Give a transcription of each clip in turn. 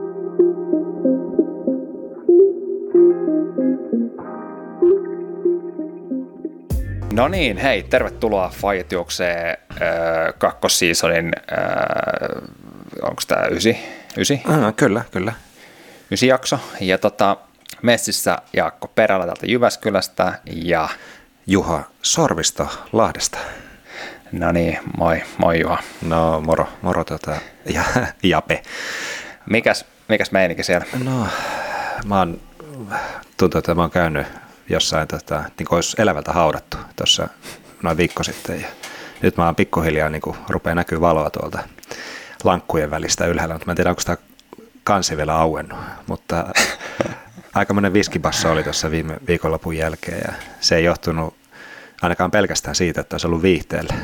No niin, hei, tervetuloa Fajit juoksee kakkosseasonin, onko tämä 9? Kyllä. 9 jakso, ja messissä Jaakko Perälä täältä Jyväskylästä, ja Juha Sorvisto Lahdesta. No niin, moi Juha. No moro ja Jape. Mikäs meininki siellä? No, tuntuu, että mä oon käynyt jossain, niin kuin olisi elävältä haudattu tuossa noin viikko sitten, ja nyt mä oon pikkuhiljaa, niin kuin rupeaa näkyy valoa tuolta lankkujen välistä ylhäällä, mutta mä en tiedä, onko tämä kansi vielä auennut, mutta aikamoinen viskibasso oli tuossa viime viikonlopun jälkeen, ja se ei johtunut ainakaan pelkästään siitä, että olisi ollut viihteellä,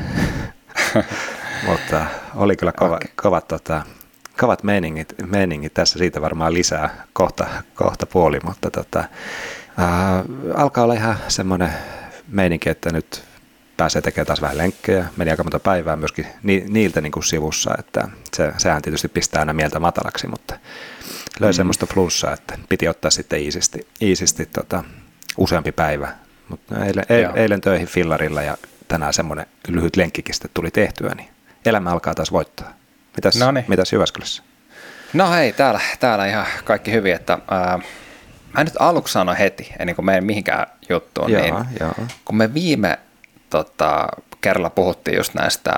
mutta oli kyllä kovat meiningit tässä, siitä varmaan lisää kohta puoli, mutta alkaa olla ihan semmoinen meininki, että nyt pääsee tekemään taas vähän lenkkejä. Meni aika monta päivää myöskin niiltä niin kuin sivussa, että sehän tietysti pistää aina mieltä matalaksi, mutta löi semmoista flussaa, että piti ottaa sitten iisisti useampi päivä. Mutta eilen töihin fillarilla ja tänään semmoinen lyhyt lenkkikin sitten tuli tehtyä, niin elämä alkaa taas voittaa. Mitäs Jyväskylässä? No hei, täällä ihan kaikki hyvin, että mä nyt aluksi sanoin heti, ennen kuin menen mihinkään juttuun, Joo. Kun me viime kerralla puhuttiin just näistä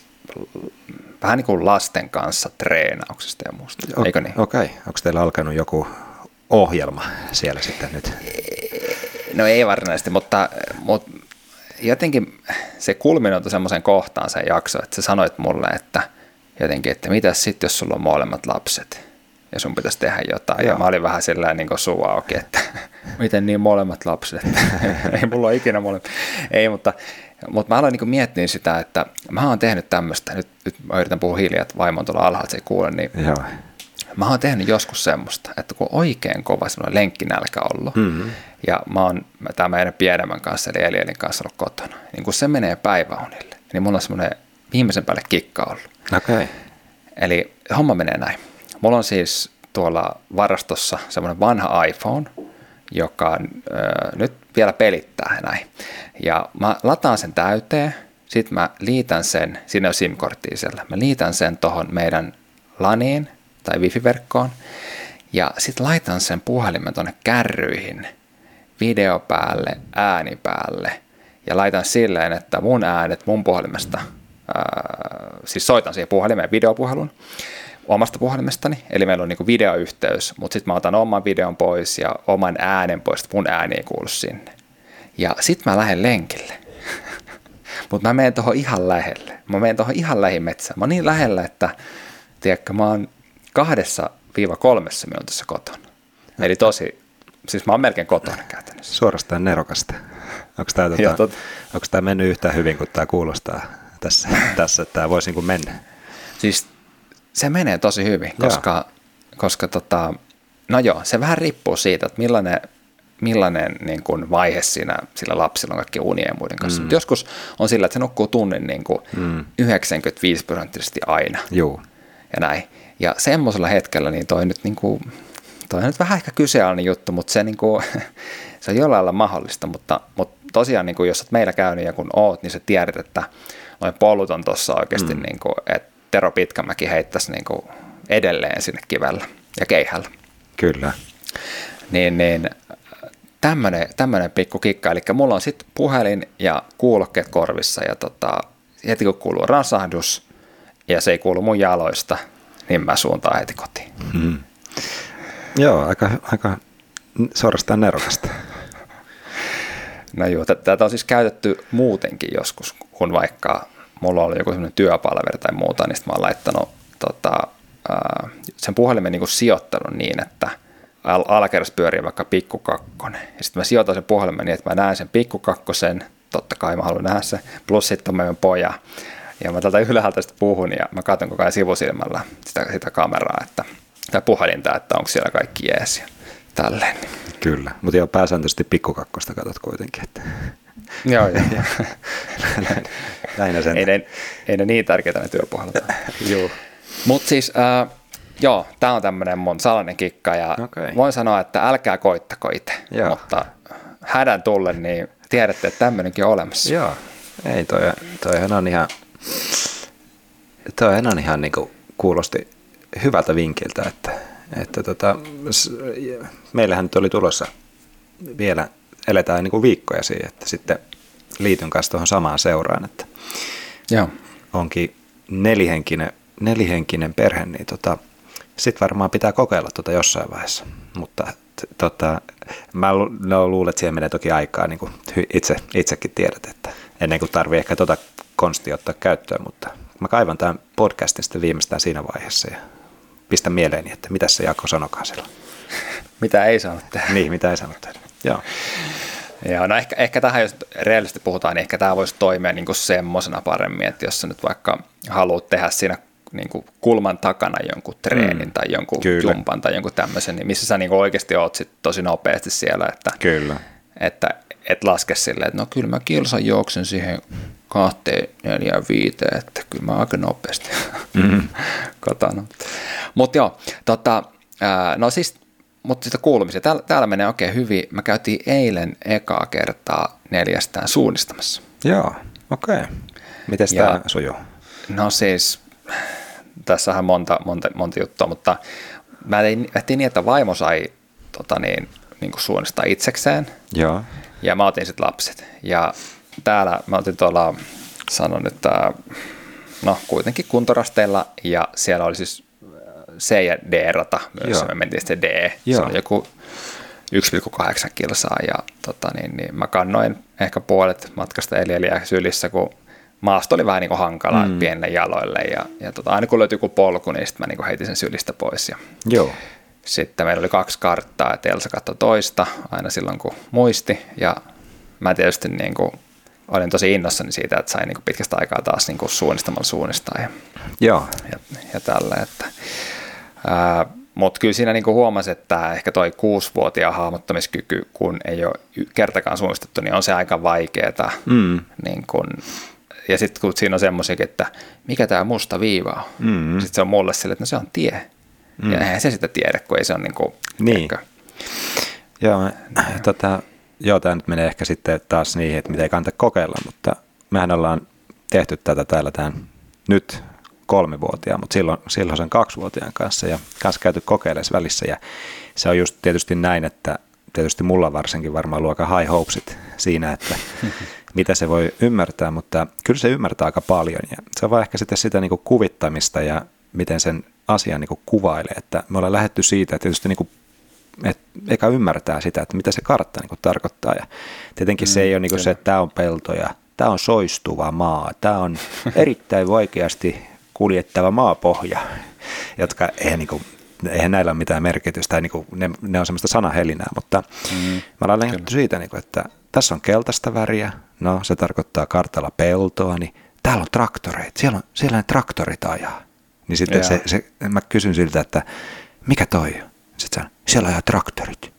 vähän niin kuin lasten kanssa treenauksesta ja muusta, eikö niin? Okei. Onko teillä alkanut joku ohjelma siellä sitten nyt? No ei varsinaisesti, mutta jotenkin se kulminoitui semmoisen kohtaan se jakso, että sä sanoit mulle, että jotenkin, että mitäs sitten, jos sulla on molemmat lapset ja sun pitäisi tehdä jotain. Joo. Ja mä olin vähän sillä niin kuin suu auki, että miten niin molemmat lapset? Ei mulla ole ikinä molemmat. Ei, mutta mä aloin niin miettiä sitä, että mä oon tehnyt tämmöistä, nyt mä yritän puhua hiljaa, että vaimo on tuolla alhaalla, että se ei kuule, niin joo. Mä oon tehnyt joskus semmoista, että kun oikein kova semmoinen lenkkinälkä ollut, ja mä oon tämän meidän pienemmän kanssa, eli Elielin kanssa ollut kotona, niin kun se menee päiväunille, niin mulla on semmoinen viimeisen päälle kikka ollut. Okay. Eli homma menee näin. Mulla on siis tuolla varastossa semmoinen vanha iPhone, joka nyt vielä pelittää näin. Ja mä lataan sen täyteen, sitten mä liitän sen, siinä on SIM-korttia siellä, mä liitän sen tohon meidän LANiin tai wifi-verkkoon, ja sitten laitan sen puhelimen tuonne kärryihin, video päälle, ääni päälle, ja laitan silleen, että mun äänet mun puhelimesta, siis soitan siihen puhelimeen videopuhelun omasta puhelimestani, eli meillä on niinku videoyhteys, mutta sitten mä otan oman videon pois ja oman äänen pois, että mun ääni ei kuulu sinne. Ja sitten mä lähden lenkille, mutta mä menen tuohon ihan lähelle, lähimetsään. Mä oon niin lähellä, että tiedätkö, mä oon 2-3 minuutissa kotona. Eli siis mä oon melkein kotona käytännössä. Suorastaan nerokasta. Onko tämä mennyt yhtään hyvin, kun tämä kuulostaa tässä että tämä voisi niin kuin mennä? Siis se menee tosi hyvin, koska no joo, se vähän riippuu siitä, että millainen niin kuin vaihe sillä lapsilla on kaikki unien ja muiden kanssa. Mutta joskus on sillä, että se nukkuu tunnin niin kuin 95% aina. Joo. Ja näin. Ja semmoisella hetkellä niin toi on nyt vähän ehkä kyseenalainen juttu, mutta se, niin kuin, se on jollain lailla mahdollista. Mutta tosiaan, niin kuin, jos olet meillä käynyt ja kun oot, niin sä tiedät, että noin polut on tuossa oikeasti, niin kuin, että Tero Pitkämäki heittäisi niin kuin edelleen sinne kivellä ja keihällä. Kyllä. Niin tämmöinen pikku kikka. Eli mulla on sitten puhelin ja kuulokkeet korvissa ja heti kun kuuluu rasahdus ja se ei kuulu mun jaloista, niin mä suuntaan heti kotiin. Joo, aika suorastaan nerokasta. No joo, tätä on siis käytetty muutenkin joskus, kun vaikka mulla oli joku sellainen työpalveri tai muuta, niin sitten mä oon laittanut sen puhelimen niin kuin sijoittanut niin, että alakerrassa pyörii vaikka pikkukakkonen. Ja sitten mä sijoitan sen puhelimen niin, että mä näen sen pikkukakkosen, totta kai mä haluan nähdä se, plus sitten on meidän poja. Ja mä tältä ylhäältä sitten puhun ja mä katson koko ajan sivusilmällä sitä kameraa, tai puhelinta, että onko siellä kaikki jees ja tälleen. Kyllä, mutta joo, pääsääntöisesti pikkukakkosta katsot kuitenkin. Että. Joo. Lähinnä sen. Ei ne niin tärkeitä ne työpuhelut. Joo. Mutta siis Joo, tämä on tämmöinen mun salainen kikka ja voin sanoa, että älkää koittako itse, mutta hädän tullen, niin tiedätte, että tämmöinenkin on olemassa. Joo, ei toihan on ihan niin kuin kuulosti hyvältä vinkiltä, että meillähän nyt oli tulossa vielä, eletään niin kuin viikkoja siihen, että sitten liityn kanssa tuohon samaan seuraan, että joo. Onkin nelihenkinen perhe, niin sitten varmaan pitää kokeilla jossain vaiheessa, mutta mä luulen, että siihen menee toki aikaa, niin kuin itsekin tiedät, että ennen kuin tarvii ehkä konstia ottaa käyttöön, mutta mä kaivan tämän podcastin sitten viimeistään siinä vaiheessa ja pistän mieleeni, että mitä se Jaakko sanokaan silloin. Mitä ei saanut tehdä. Niin, mitä ei saanut tehdä, joo. Joo, no ehkä tähän, jos reellisesti puhutaan, niin ehkä tämä voisi toimia niin kuin semmoisena paremmin, että jos sä nyt vaikka haluat tehdä siinä niin kuin kulman takana jonkun treenin tai jonkun jumpan tai jonkun tämmöisen, niin missä sä niin kuin oikeasti oot sit tosi nopeasti siellä, että et laske silleen, että no kyllä mä kilsan juoksen siihen 2:45, että kyllä mä aika nopeasti kotona. Mutta joo, no siis, mutta sitä kuulumisia. Täällä menee oikein hyvin. Mä käytiin eilen ekaa kertaa 4 suunnistamassa. Joo, okei. Miten tämä sujuu? No siis, tässähän monta juttua, mutta mä tehtiin niin, että vaimo sai niin kuin suunnistaa itsekseen. Joo. Ja mä otin sitten lapset. Ja täällä mä otin tuolla, sanon, että no kuitenkin kuntorasteilla, ja siellä oli siis C- ja D-rata myös, joo. Me mentiin sitten D, joo. Se oli joku 1,8 kilsaa, ja niin mä kannoin ehkä puolet matkasta eliä sylissä, kun maasto oli vähän niin kuin hankalaa pienille jaloille, ja aina kun löytyi joku polku, niin sitten mä niin kuin heitin sen sylistä pois. Ja joo. Sitten meillä oli 2 karttaa, että Elsa katsoi toista aina silloin, kun muisti, ja mä tietysti niin kuin olin tosi innossani siitä, että sain niin kuin pitkästä aikaa taas niin kuin suunnistaa ja tällä, että mutta kyllä siinä niinku huomasi, että ehkä toi 6-vuotiaan hahmottamiskyky, kun ei ole kertakaan suunnistettu, niin on se aika vaikeaa. Niin kun, ja sitten kun siinä on semmoisiakin, että mikä tämä musta viiva on, sitten se on mulle sille, että no se on tie. Ja eihän se sitä tiedä, kun ei se ole niinku, niin. Joo, tämä nyt menee ehkä sitten taas niihin, että mitä ei kannata kokeilla, mutta mehän ollaan tehty tätä täällä tämän nyt 3-vuotiaan, mutta silloin sen 2-vuotiaan kanssa ja kanssa käyty kokeilemaan välissä, ja se on just tietysti näin, että tietysti mulla varsinkin varmaan luokan high hopesit siinä, että mitä se voi ymmärtää, mutta kyllä se ymmärtää aika paljon, ja se on vaan ehkä sitten sitä niinku kuvittamista ja miten sen asian niinku kuvailee, että me ollaan lähdetty siitä, että tietysti niinku, eikä ymmärtää sitä, että mitä se kartta niinku tarkoittaa, ja tietenkin se ei ole niinku se, että tämä on pelto ja tämä on soistuva maa, tämä on erittäin vaikeasti kuljettava maapohja, jotka eihän näillä ole mitään merkitystä, ne on semmoista sanahelinää, mutta me ollaan lähdetty siitä, että tässä on keltaista väriä, no se tarkoittaa kartalla peltoa, niin täällä on traktoreita, siellä ne traktorit ajaa. Niin sitten mä kysyn siltä, että mikä toi on? Sitten sanon, siellä ajaa traktorit.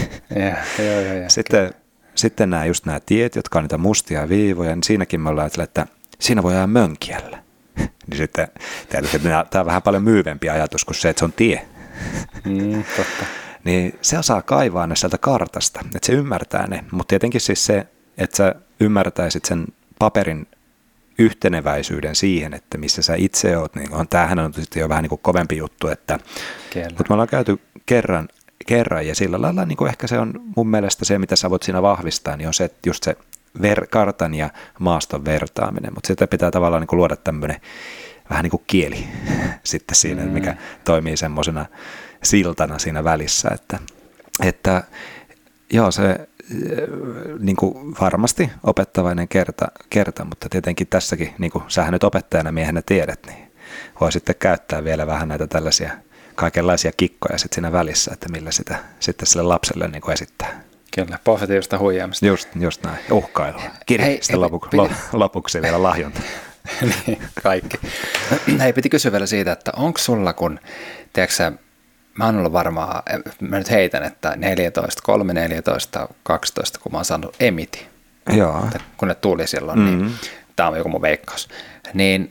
Sitten nämä tiet, jotka on niitä mustia viivoja, niin siinäkin me ollaan ajatellut, että siinä voi ajaa mönkiällä. Niin sitten tämä on vähän paljon myyvempi ajatus kuin se, että se on tie. Totta. Niin se osaa kaivaa ne sieltä kartasta, että se ymmärtää ne, mutta tietenkin siis se, että sä ymmärtäisit sen paperin yhteneväisyyden siihen, että missä sä itse oot, niin tämähän on sitten jo vähän niin kuin kovempi juttu, mutta me ollaan käyty kerran ja sillä lailla niin kuin ehkä se on mun mielestä se, mitä sä voit siinä vahvistaa, niin on se, että just se kartan ja maaston vertaaminen, mutta sitä pitää tavallaan niin kuin luoda tämmöinen vähän niin kuin kieli sitten siinä, mikä toimii semmoisena siltana siinä välissä, että joo, se niin kuin varmasti opettavainen kerta, mutta tietenkin tässäkin, niin kuin sähän nyt opettajana miehenä tiedät, niin voi sitten käyttää vielä vähän näitä tällaisia kaikenlaisia kikkoja sitten siinä välissä, että millä sitä sitten sille lapselle niin kuin esittää. Kyllä, positiivista huijaamista. Just näin, uhkailua. Sitten lopuksi vielä lahjonta. Niin, kaikki. Hei, piti kysyä vielä siitä, että onko sulla, kun, tiedätkö mä oon ollut varmaan, mä nyt heitän, että 3, 14, 12, kun mä oon saanut emiti. Joo. Kun ne tuli silloin, niin tämä on joku mun veikkaus. Niin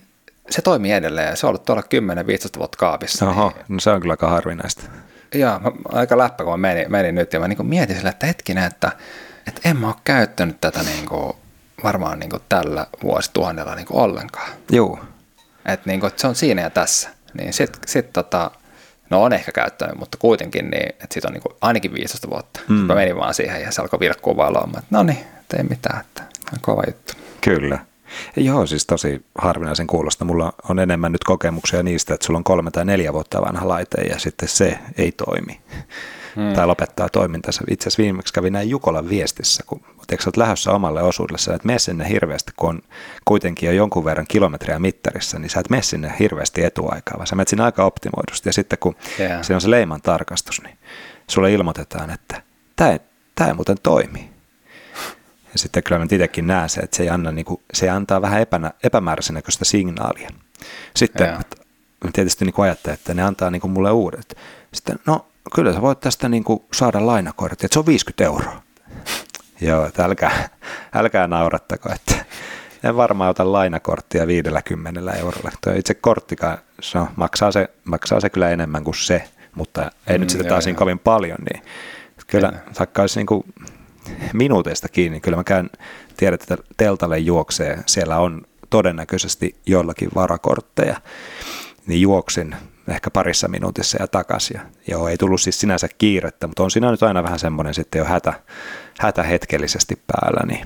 se toimii edelleen. Se on ollut tuolla 10-15 vuotta kaapissa. Oho, niin, no se on kyllä aika harvinaista. Joo, aika läppä, kun mä menin nyt ja mä niin mietin sille, että hetkinen, että en mä ole käyttänyt tätä niin kuin, varmaan niin kuin tällä vuosituhannella niin kuin ollenkaan. Joo. Että niin kuin, se on siinä ja tässä. Niin sit no on ehkä käyttänyt, mutta kuitenkin niin, että siitä on niin kuin ainakin 15 vuotta. Mä menin vaan siihen ja se alkoi vilkkua valoon. Että no niin, ei mitään, että on kova juttu. Kyllä. Joo, siis tosi harvinaisen kuulosta. Mulla on enemmän nyt kokemuksia niistä, että sulla on 3 tai 4 vuotta vanha laite ja sitten se ei toimi. Tai lopettaa toimintansa. Itse asiassa viimeksi kävi näin Jukolan viestissä, kun sä oot lähdössä omalle osuudelle, sä et mene sinne hirveästi, kun on kuitenkin jo jonkun verran kilometriä mittarissa, niin sä et mene sinne hirveästi etuaikaa, vaan sä menet sinne aika optimoidusti. Ja sitten kun se on se leiman tarkastus, niin sulle ilmoitetaan, että tämä ei muuten toimi. Ja sitten kyllä mä itsekin näen se, että se, ei anna, niin kuin, se antaa vähän epämääräisen näköistä signaalia. Sitten mä tietysti niin ajattelin, että ne antaa niin kuin mulle uudet. Sitten no kyllä sä voit tästä niin kuin saada lainakortti, että se on 50 €. Joo, että älkää naurattako, että en varmaan ota lainakorttia 50 €. Tuo itse korttikaan, no, maksaa se kyllä enemmän kuin se, mutta ei nyt sitä taas niin kovin paljon, niin kyllä vaikka olisi niin kuin minuuteista kiinni, kyllä mä tiedän, että teltalle juoksee, siellä on todennäköisesti joillakin varakortteja, niin juoksin ehkä parissa minuutissa ja takaisin. Joo, ei tullut siis sinänsä kiirettä, mutta on siinä nyt aina vähän semmoinen sitten jo hätä hetkellisesti päällä,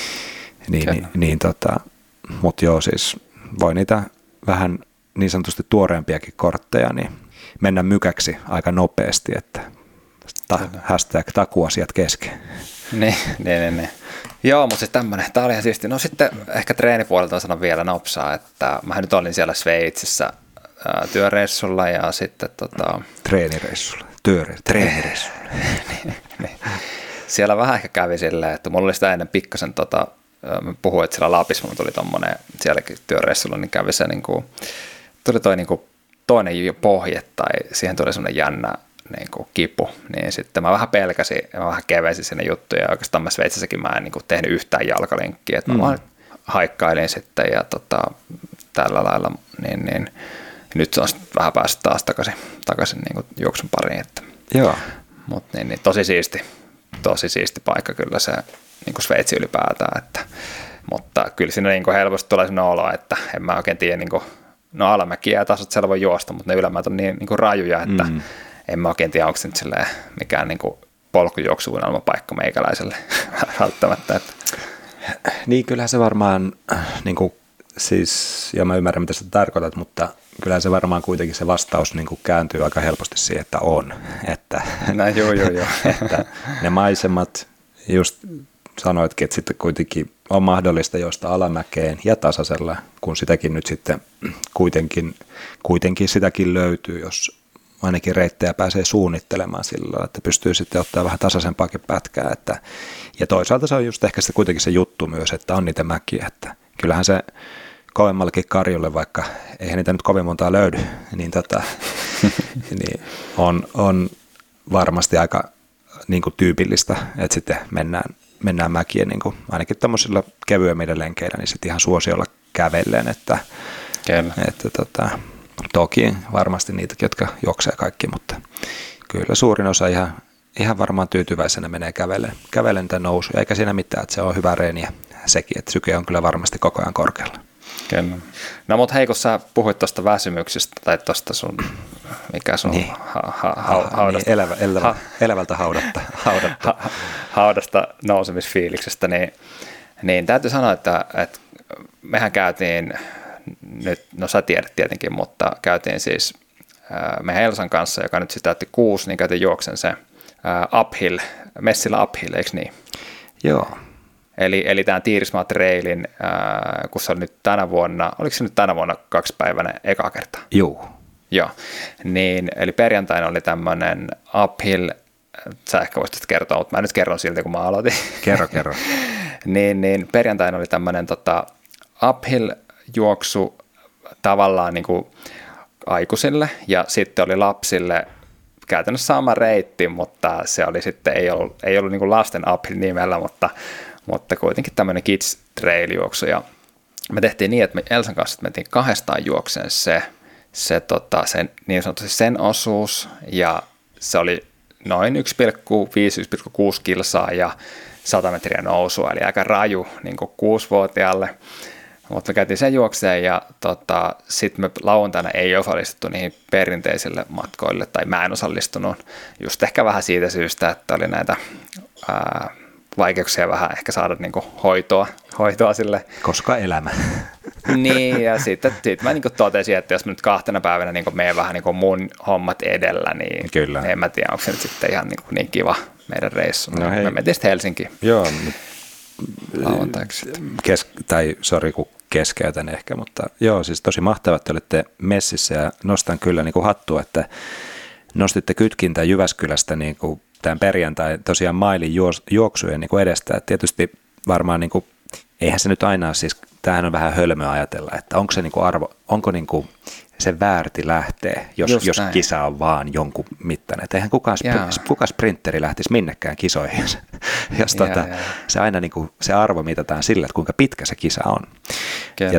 mutta joo, siis voi niitä vähän niin sanotusti tuoreempiakin kortteja niin mennä mykäksi aika nopeasti, että hashtag takuasiat kesken. Niin. Joo, mutta siis tämmöinen, tämä oli ihan siisti. No sitten ehkä treenipuolelta sanon vielä nopsaa, että mä nyt olin siellä Sveitsissä työreissulla ja sitten treenireissulla, treenireissulla. niin. Siellä vähän ehkä kävi silleen, että mulla oli sitä ennen pikkasen, mä puhuin, että siellä Lapissa mulla tuli tommonen, sielläkin työreissulla, niin kävi se tuli toi toinen pohje tai siihen tuli semmoinen jännä kipu, niin sitten mä vähän pelkäsin ja mä vähän kevensin sinne juttuja ja oikeastaan mä Sveitsissäkin mä en tehnyt yhtään jalkalinkkiä, että mä vaan haikkailin sitten ja tällä lailla, niin nyt se on sitten vähän päässyt taas takaisin juoksun pariin, että joo. Mutta niin, tosi siisti paikka kyllä se Sveitsi ylipäätään, mutta kyllä siinä helposti tulee sellainen olo, että en mä oikein tiedä, no alamäkiä ja tasot siellä voi juosta, mutta ne ylämäät on niin rajuja, että en mä oikein tiedä, onko se nyt mikään polkujuoksuunnelma paikka meikäläiselle välttämättä. Että. Niin kyllähän se varmaan, siis, ja mä ymmärrän mitä sä tarkoitat, mutta kyllähän se varmaan kuitenkin se vastaus kääntyy aika helposti siihen, että on. Että, joo. että ne maisemat, just sanoitkin, että sitten kuitenkin on mahdollista juosta alamäkeen ja tasaisella, kun sitäkin nyt sitten kuitenkin sitäkin löytyy, jos ainakin reittejä pääsee suunnittelemaan sillä, että pystyy sitten ottaa vähän tasaisempaakin pätkää. Ja toisaalta se on just ehkä sitten kuitenkin se juttu myös, että on niitä mäkiä, että kyllähän se kovemmallakin karjulle, vaikka eihän niitä nyt kovin montaa löydy, niin, niin on varmasti aika tyypillistä, että sitten mennään mäkiä ainakin tämmöisillä kevyemmillä lenkeillä, niin sitten ihan suosiolla kävellen, että toki varmasti niitä, jotka juoksee kaikki, mutta kyllä suurin osa ihan varmaan tyytyväisenä menee kävellen tämän nousuja, eikä siinä mitään, että se on hyvä reeniä sekin, että syke on kyllä varmasti koko ajan korkealla. Kyllä. No mutta hei, kun sä puhuit tuosta väsymyksestä tai tuosta sun, mikä sun niin. haudasta, elävältä haudasta nousemisfiiliksestä, niin täytyy sanoa, että mehän käytiin nyt, no sä tiedät tietenkin, mutta käytiin siis meidän Elsan kanssa, joka nyt täytti 6, niin käytiin juoksen se messillä uphill, eikö niin? Joo. Eli tämän Tiirismaa Trailin, kun se oli nyt tänä vuonna, oliko se nyt tänä vuonna 2-päiväinen eka kerta? Joo. Niin, eli perjantaina oli tämmöinen uphill, sä ehkä voisit kertoa, mutta mä nyt kerron silti, kun mä aloitin. Kerro. niin, perjantaina oli tämmöinen uphill-juoksu tavallaan niin kuin aikuisille, ja sitten oli lapsille käytännössä sama reitti, mutta se oli sitten, ei ollut niin kuin lasten uphill nimellä, mutta kuitenkin tämmöinen kids trail-juoksu, ja me tehtiin niin, että me Elsan kanssa mentiin 2 juokseen se niin sanotusti sen osuus, ja se oli noin 1,5-1,6 kilsaa ja 100 metriä nousua, eli aika raju niin kuin 6-vuotiaalle. Mutta me käytiin sen juokseen ja sitten me lauantaina ei osallistuttu niihin perinteisille matkoille, tai mä en osallistunut just ehkä vähän siitä syystä, että oli näitä vaikeuksia vähän ehkä saada niin kuin hoitoa sille. Koska elämä. Niin, ja sitten mä niin kuin totesin, että jos mä nyt 2 päivänä niin menen vähän niin kuin mun hommat edellä, niin kyllä. En mä tiedä, onko se nyt sitten ihan niin kiva meidän reissu. No me mentiin sitten Helsinkiin. Joo, lauantaiksi. Kun keskeytän ehkä, mutta joo, siis tosi mahtavaa, että olitte messissä ja nostan kyllä niin kuin hattua, että nostitte kytkintä Jyväskylästä niin kuin tämän perjantai tosiaan mailin juoksujen niin kuin edestä. Et tietysti varmaan, niin kuin, eihän se nyt aina ole, siis tämähän on vähän hölmöä ajatella, että onko se niin kuin onko niin kuin se väärti lähtee, jos kisa on vaan jonkun mittainen. Et eihän kukaan sprinteri lähtisi minnekään kisoihin, jos se aina niin kuin, se arvo mitataan sillä, että kuinka pitkä se kisa on. Kyllä.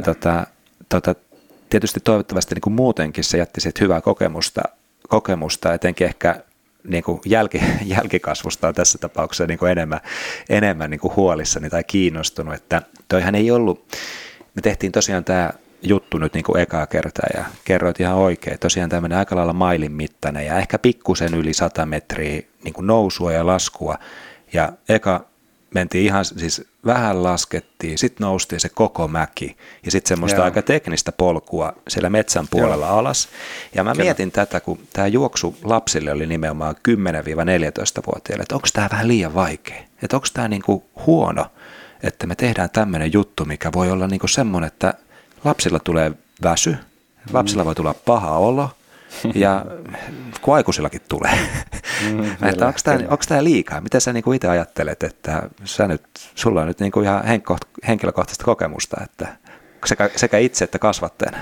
Ja tietysti toivottavasti niin kuin muutenkin se jätti sit hyvää kokemusta, etenkin ehkä niin kuin jälkikasvusta on tässä tapauksessa niin kuin enemmän niin kuin huolissani tai kiinnostunut, että toihan ei ollut, me tehtiin tosiaan tämä juttu nyt niin kuin ekaa kertaa ja kerroit ihan oikein, tosiaan tämmöinen aika lailla mailin mittainen ja ehkä pikkusen yli 100 metriä niin kuin nousua ja laskua ja eka mentiin ihan, siis vähän laskettiin, sitten noustiin se koko mäki ja sitten semmoista aika teknistä polkua siellä metsän puolella alas. Ja mä mietin tätä, kun tämä juoksu lapsille oli nimenomaan 10-14-vuotiaille, että onko tämä vähän liian vaikea, että onko tämä niinku huono, että me tehdään tämmöinen juttu, mikä voi olla niinku semmoinen, että lapsilla tulee väsy, lapsilla voi tulla paha olo, ja kun aikuisillakin tulee. Että onko tämä liikaa? Mitä sä niinku itse ajattelet, että sulla on nyt niinku ihan henkilökohtaista kokemusta, että sekä itse että kasvattajana?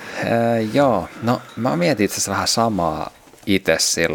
Joo, no mä mietin itse asiassa vähän samaa itse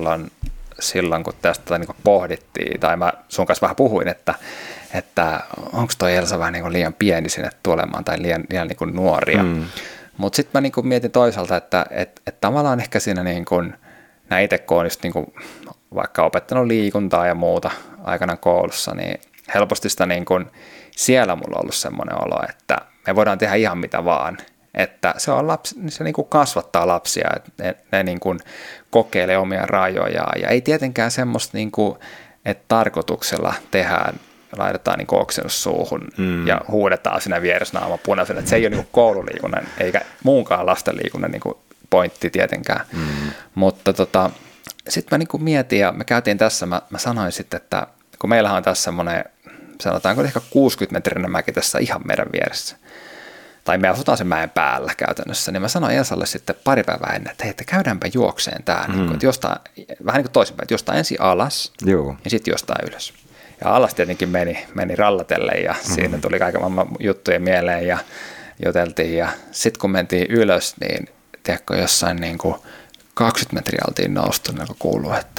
silloin kun tästä niinku pohdittiin, tai mä sun kanssa vähän puhuin, että onko toi Elsa vähän niinku liian pieni sinne tulemaan, tai liian niinku nuoria. Mutta sitten mä niinku mietin toisaalta, että tavallaan ehkä siinä, niinku, nää itse kun on just niinku, vaikka opettanut liikuntaa ja muuta aikana koulussa, niin helposti sitä niinku, siellä mulla on ollut semmoinen olo, että me voidaan tehdä ihan mitä vaan. Että se niinku kasvattaa lapsia, että ne niinku kokeilee omia rajojaan. Ja ei tietenkään semmoista, niinku, että tarkoituksella tehdään, laitetaan niin oksennus suuhun ja huudetaan siinä vieressä naama punaisena. Että se ei ole niin koululiikunnan eikä muunkaan lastenliikunnan niin pointti tietenkään. Mutta sitten mä niin mietin ja me käytiin tässä, mä sanoin sitten, että kun meillähän on tässä semmoinen, sanotaanko ehkä 60-metrinen mäki tässä ihan meidän vieressä, tai me asutaan sen mäen päällä käytännössä, niin mä sanoin Elsalle sitten pari päivää ennen, että hei, että käydäänpä juokseen tää, niin kuin, että jostain, vähän niin kuin toisinpäin, että jostain ensin alas ja sitten jostain ylös. Ja alas tietenkin meni rallatelle ja siinä tuli kaiken maailman juttuja mieleen ja juteltiin. Ja sitten kun mentiin ylös, niin tiedätkö, jossain niin kuin 20 metriä oltiin noustu, niin kun kuuluu, että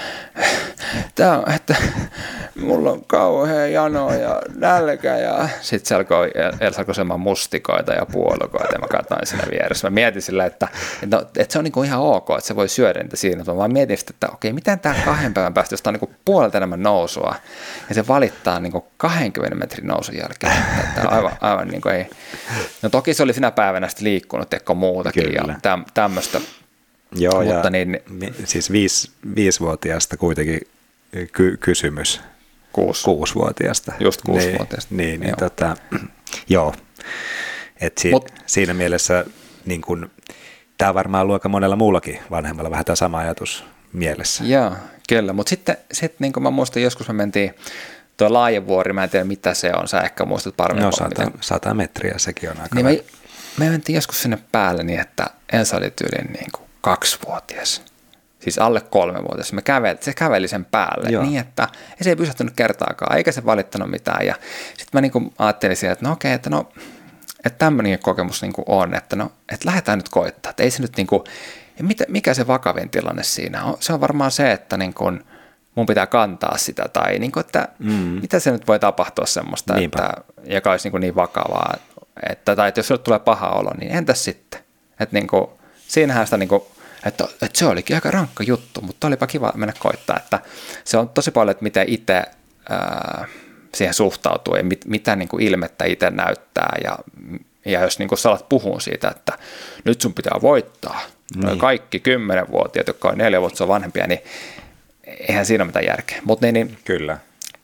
mulla on kauhea jano ja nälkä. Ja sitten se alkoi semmoinen mustikoita ja puolukoita ja mä katsoin siinä vieressä. Mä mietin sillä, että se on niinku ihan ok, että se voi syödä niitä siinä. Mä vaan mietin sitä, että okei, miten tämä 2 päivän päästä, josta on niinku puolelta enemmän nousua ja se valittaa niinku 20 metrin nousun jälkeen. Että aivan niinku ei. No toki se oli sinä päivänä sitten liikkunut, ehkä muutakin. Kyllä. Ja tämmöistä. Joo, mutta siis 5-vuotiaasta kuitenkin kysymys. 6-vuotiaasta. Just 6-vuotiaasta. Joo. Siinä mielessä niin kun, tämä varmaan luoka monella muullakin vanhemmalla vähän tämä sama ajatus mielessä. Joo, kyllä. Mutta sitten niin kuin mä muistan, joskus me mentiin tuo Laajevuori, mä en tiedä mitä se on, sä ehkä muistat paremmin. No 100 metriä, sekin on aika. Niin me mentiin joskus sinne päälle niin, että Elsa oli tyyliin niin kuin 2-vuotias. Siis alle 3-vuotias. Se käveli sen päälle niin, että se ei pysähtynyt kertaakaan, eikä se valittanut mitään. Ja sitten mä niinku ajattelin siellä, että no okei, että tämmöinen kokemus niinku on, että lähdetään nyt koittaa. Että ei se nyt niinku, mikä se vakavin tilanne siinä on? Se on varmaan se, että niinku mun pitää kantaa sitä tai niinku, että mitä se nyt voi tapahtua semmoista, että, joka olisi niinku niin vakavaa. tai että jos sulle tulee paha olo, niin entäs sitten? Että niin kuin, siinähän sitä, niin kuin, että se olikin aika rankka juttu, mutta olipa kiva mennä koittaa. Että se on tosi paljon, että miten itse siihen suhtautuu ja mitä niin kuin ilmettä itse näyttää. Ja jos niin kuin sä alat puhua siitä, että nyt sun pitää voittaa, niin. Kaikki 10-vuotiaat, jotka on 4 vuotta vanhempia, niin eihän siinä ole mitään järkeä. Mutta niin, kyllä.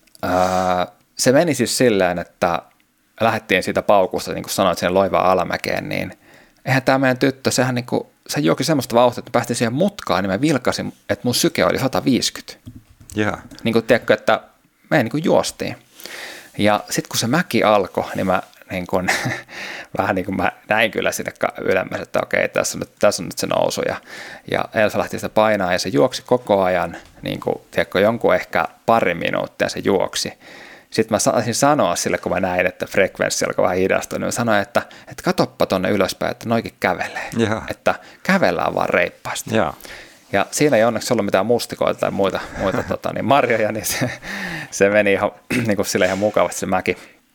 Se meni siis silleen, että lähdettiin siitä paukusta, niin kuin sanoit, sen Loivaan alamäkeen, niin eihän tämä meidän tyttö, se juoki semmoista vauhtia, että päästiin siihen mutkaan, niin mä vilkasin, että mun syke oli 150. Yeah. Niin kuin tiedätkö, että me niin kuin juostiin. Ja sitten kun se mäki alkoi, niin mä niin kuin, vähän niin kuin mä näin kyllä sinne ylemmäs, että okei, tässä on nyt se nousu. Ja Elsa lähti sitä painaa ja se juoksi koko ajan, niin kuin, tiedätkö, jonkun ehkä pari minuuttia se juoksi. Sitten mä saisin sanoa sille, kun mä näin, että frekvenssi alkoi vähän hidastua, niin mä sanoin, että katoppa tuonne ylöspäin, että noikin kävelee. Yeah. Että kävellään vaan reippaasti. Yeah. Ja siinä ei onneksi ollut mitään mustikoita tai muita niin marjoja, niin se meni ihan, niin kuin sille ihan mukavasti se mäki.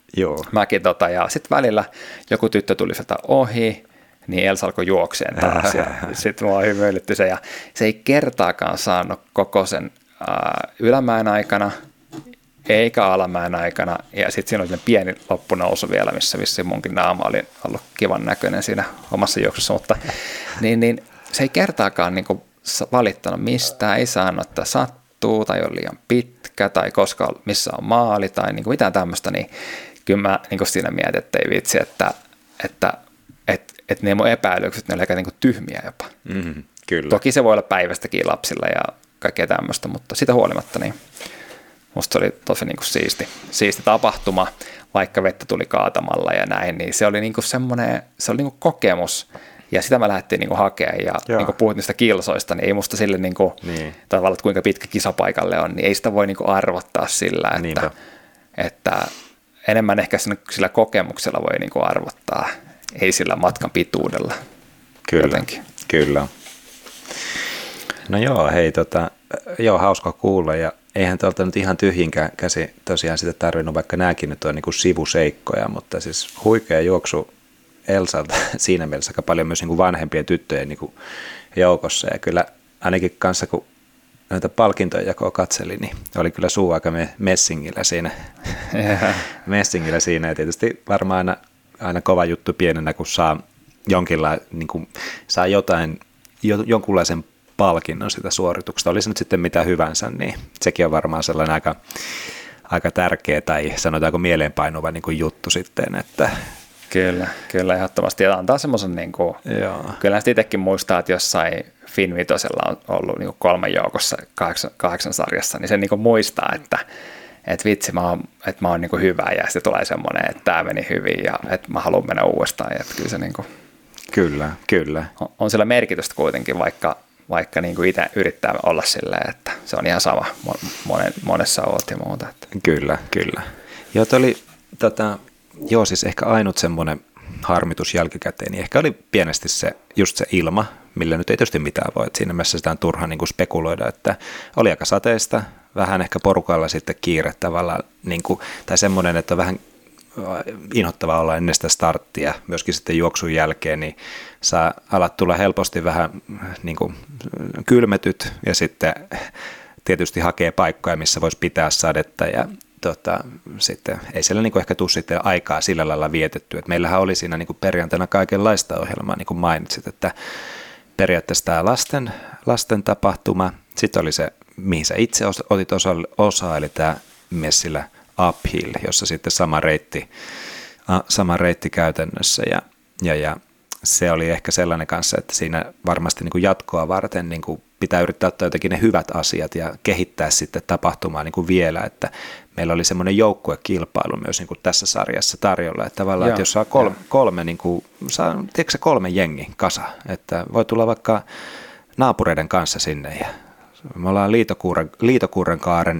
Ja sitten välillä joku tyttö tuli sieltä ohi, niin Elsa alkoi juokseen taas. Ja sitten mua hymyilytti se, ja se ei kertaakaan saanut koko sen ylämäen aikana, eikä alamäen aikana, ja sitten siinä oli pieni loppunousu vielä, missä vissiin munkin naama oli ollut kivan näköinen siinä omassa juoksussa, mutta niin se ei kertaakaan niin kuin valittanut mistään, ei saanut, että sattuu, tai on liian pitkä, tai missä on maali, tai niin kuin mitään tämmöistä, niin kyllä mä niin kuin siinä mietin, että ei vitsi, että ne mun epäilykset, ne oli aika niin kuin tyhmiä jopa. Kyllä. Toki se voi olla päivästäkin lapsilla ja kaikkea tämmöistä, mutta sitä huolimatta, niin musta se oli tosi niin kuin siisti tapahtuma, vaikka vettä tuli kaatamalla ja näin, niin se oli niin kuin semmoinen, se oli niin kuin kokemus, ja sitä mä lähdettiin niin kuin hakemaan, ja niin kuin puhut niistä kilsoista, niin ei musta sille niin kuin, tavallaan, että kuinka pitkä kisapaikalle on, niin ei sitä voi niin kuin arvottaa sillä, että enemmän ehkä sillä kokemuksella voi niin kuin arvottaa, ei sillä matkan pituudella. Kyllä. No joo, hei, hauska kuulla, ja eihän tuolta nyt ihan tyhjinkään käsi tosiaan sitä tarvinnut, vaikka nämäkin nyt on niin kuin sivuseikkoja, mutta siis huikea juoksu Elsalta siinä mielessä aika paljon myös niin kuin vanhempien tyttöjen niin kuin joukossa, ja kyllä ainakin kanssa kun näitä palkintojen jakoa katseli, niin oli kyllä suu aika messingillä siinä, ja tietysti varmaan aina kova juttu pienenä, kun saa niin kuin, saa jonkunlaisen palkinnon sitä suorituksesta, oli se nyt sitten mitä hyvänsä, niin sekin on varmaan sellainen aika tärkeä tai sanotaanko mieleenpainuva niin kuin juttu sitten, että Kyllä ehdottomasti, ja antaa semmoisen, niin kuin, kyllä itsekin muistaa, että jossain Finvitosella on ollut niin kuin 3 joukossa 8 sarjassa, niin se niin kuin muistaa, että vitsi, mä oon niin kuin hyvä, ja sitten tulee semmoinen, että tämä meni hyvin, ja että mä haluan mennä uudestaan, ja että kyllä se niin kuin, Kyllä. On sillä merkitystä kuitenkin, vaikka niin kuin itse yrittää olla silleen, että se on ihan sama, monessa oot ja muuta. Että. Kyllä. Joo, siis ehkä ainut semmoinen harmitus jälkikäteen, niin ehkä oli pienesti just se ilma, millä nyt ei tietysti mitään voi, että siinä mielessä sitä on turha niin kuin spekuloida, että oli aika sateista, vähän ehkä porukalla sitten kiire tavallaan, niin kuin, tai semmoinen, että on vähän inhottavaa olla ennen sitä starttia, myöskin sitten juoksun jälkeen, niin saa alat tulla helposti vähän niin kuin kylmetyt, ja sitten tietysti hakee paikkoja, missä voisi pitää sadetta, ja sitten ei siellä niin kuin ehkä tule sitten aikaa sillä lailla vietetty. Et meillähän oli siinä niin kuin perjantaina kaikenlaista ohjelmaa, niin kuin mainitsit, että periaatteessa tämä lasten tapahtuma, sitten oli se, mihin sä itse otit osaa, eli tämä Messillä Uphill, jossa sitten sama reitti käytännössä, ja se oli ehkä sellainen kanssa, että siinä varmasti niin kuin jatkoa varten niin kuin pitää yrittää ottaa jotenkin ne hyvät asiat ja kehittää sitten tapahtumaa niin kuin vielä, että meillä oli semmoinen joukkuekilpailu myös niin kuin tässä sarjassa tarjolla, että tavallaan, että jos saa kolme niin kuin, tiedätkö sä 3 jengi kasa, että voi tulla vaikka naapureiden kanssa sinne, ja me ollaan Liitokuurenkaaren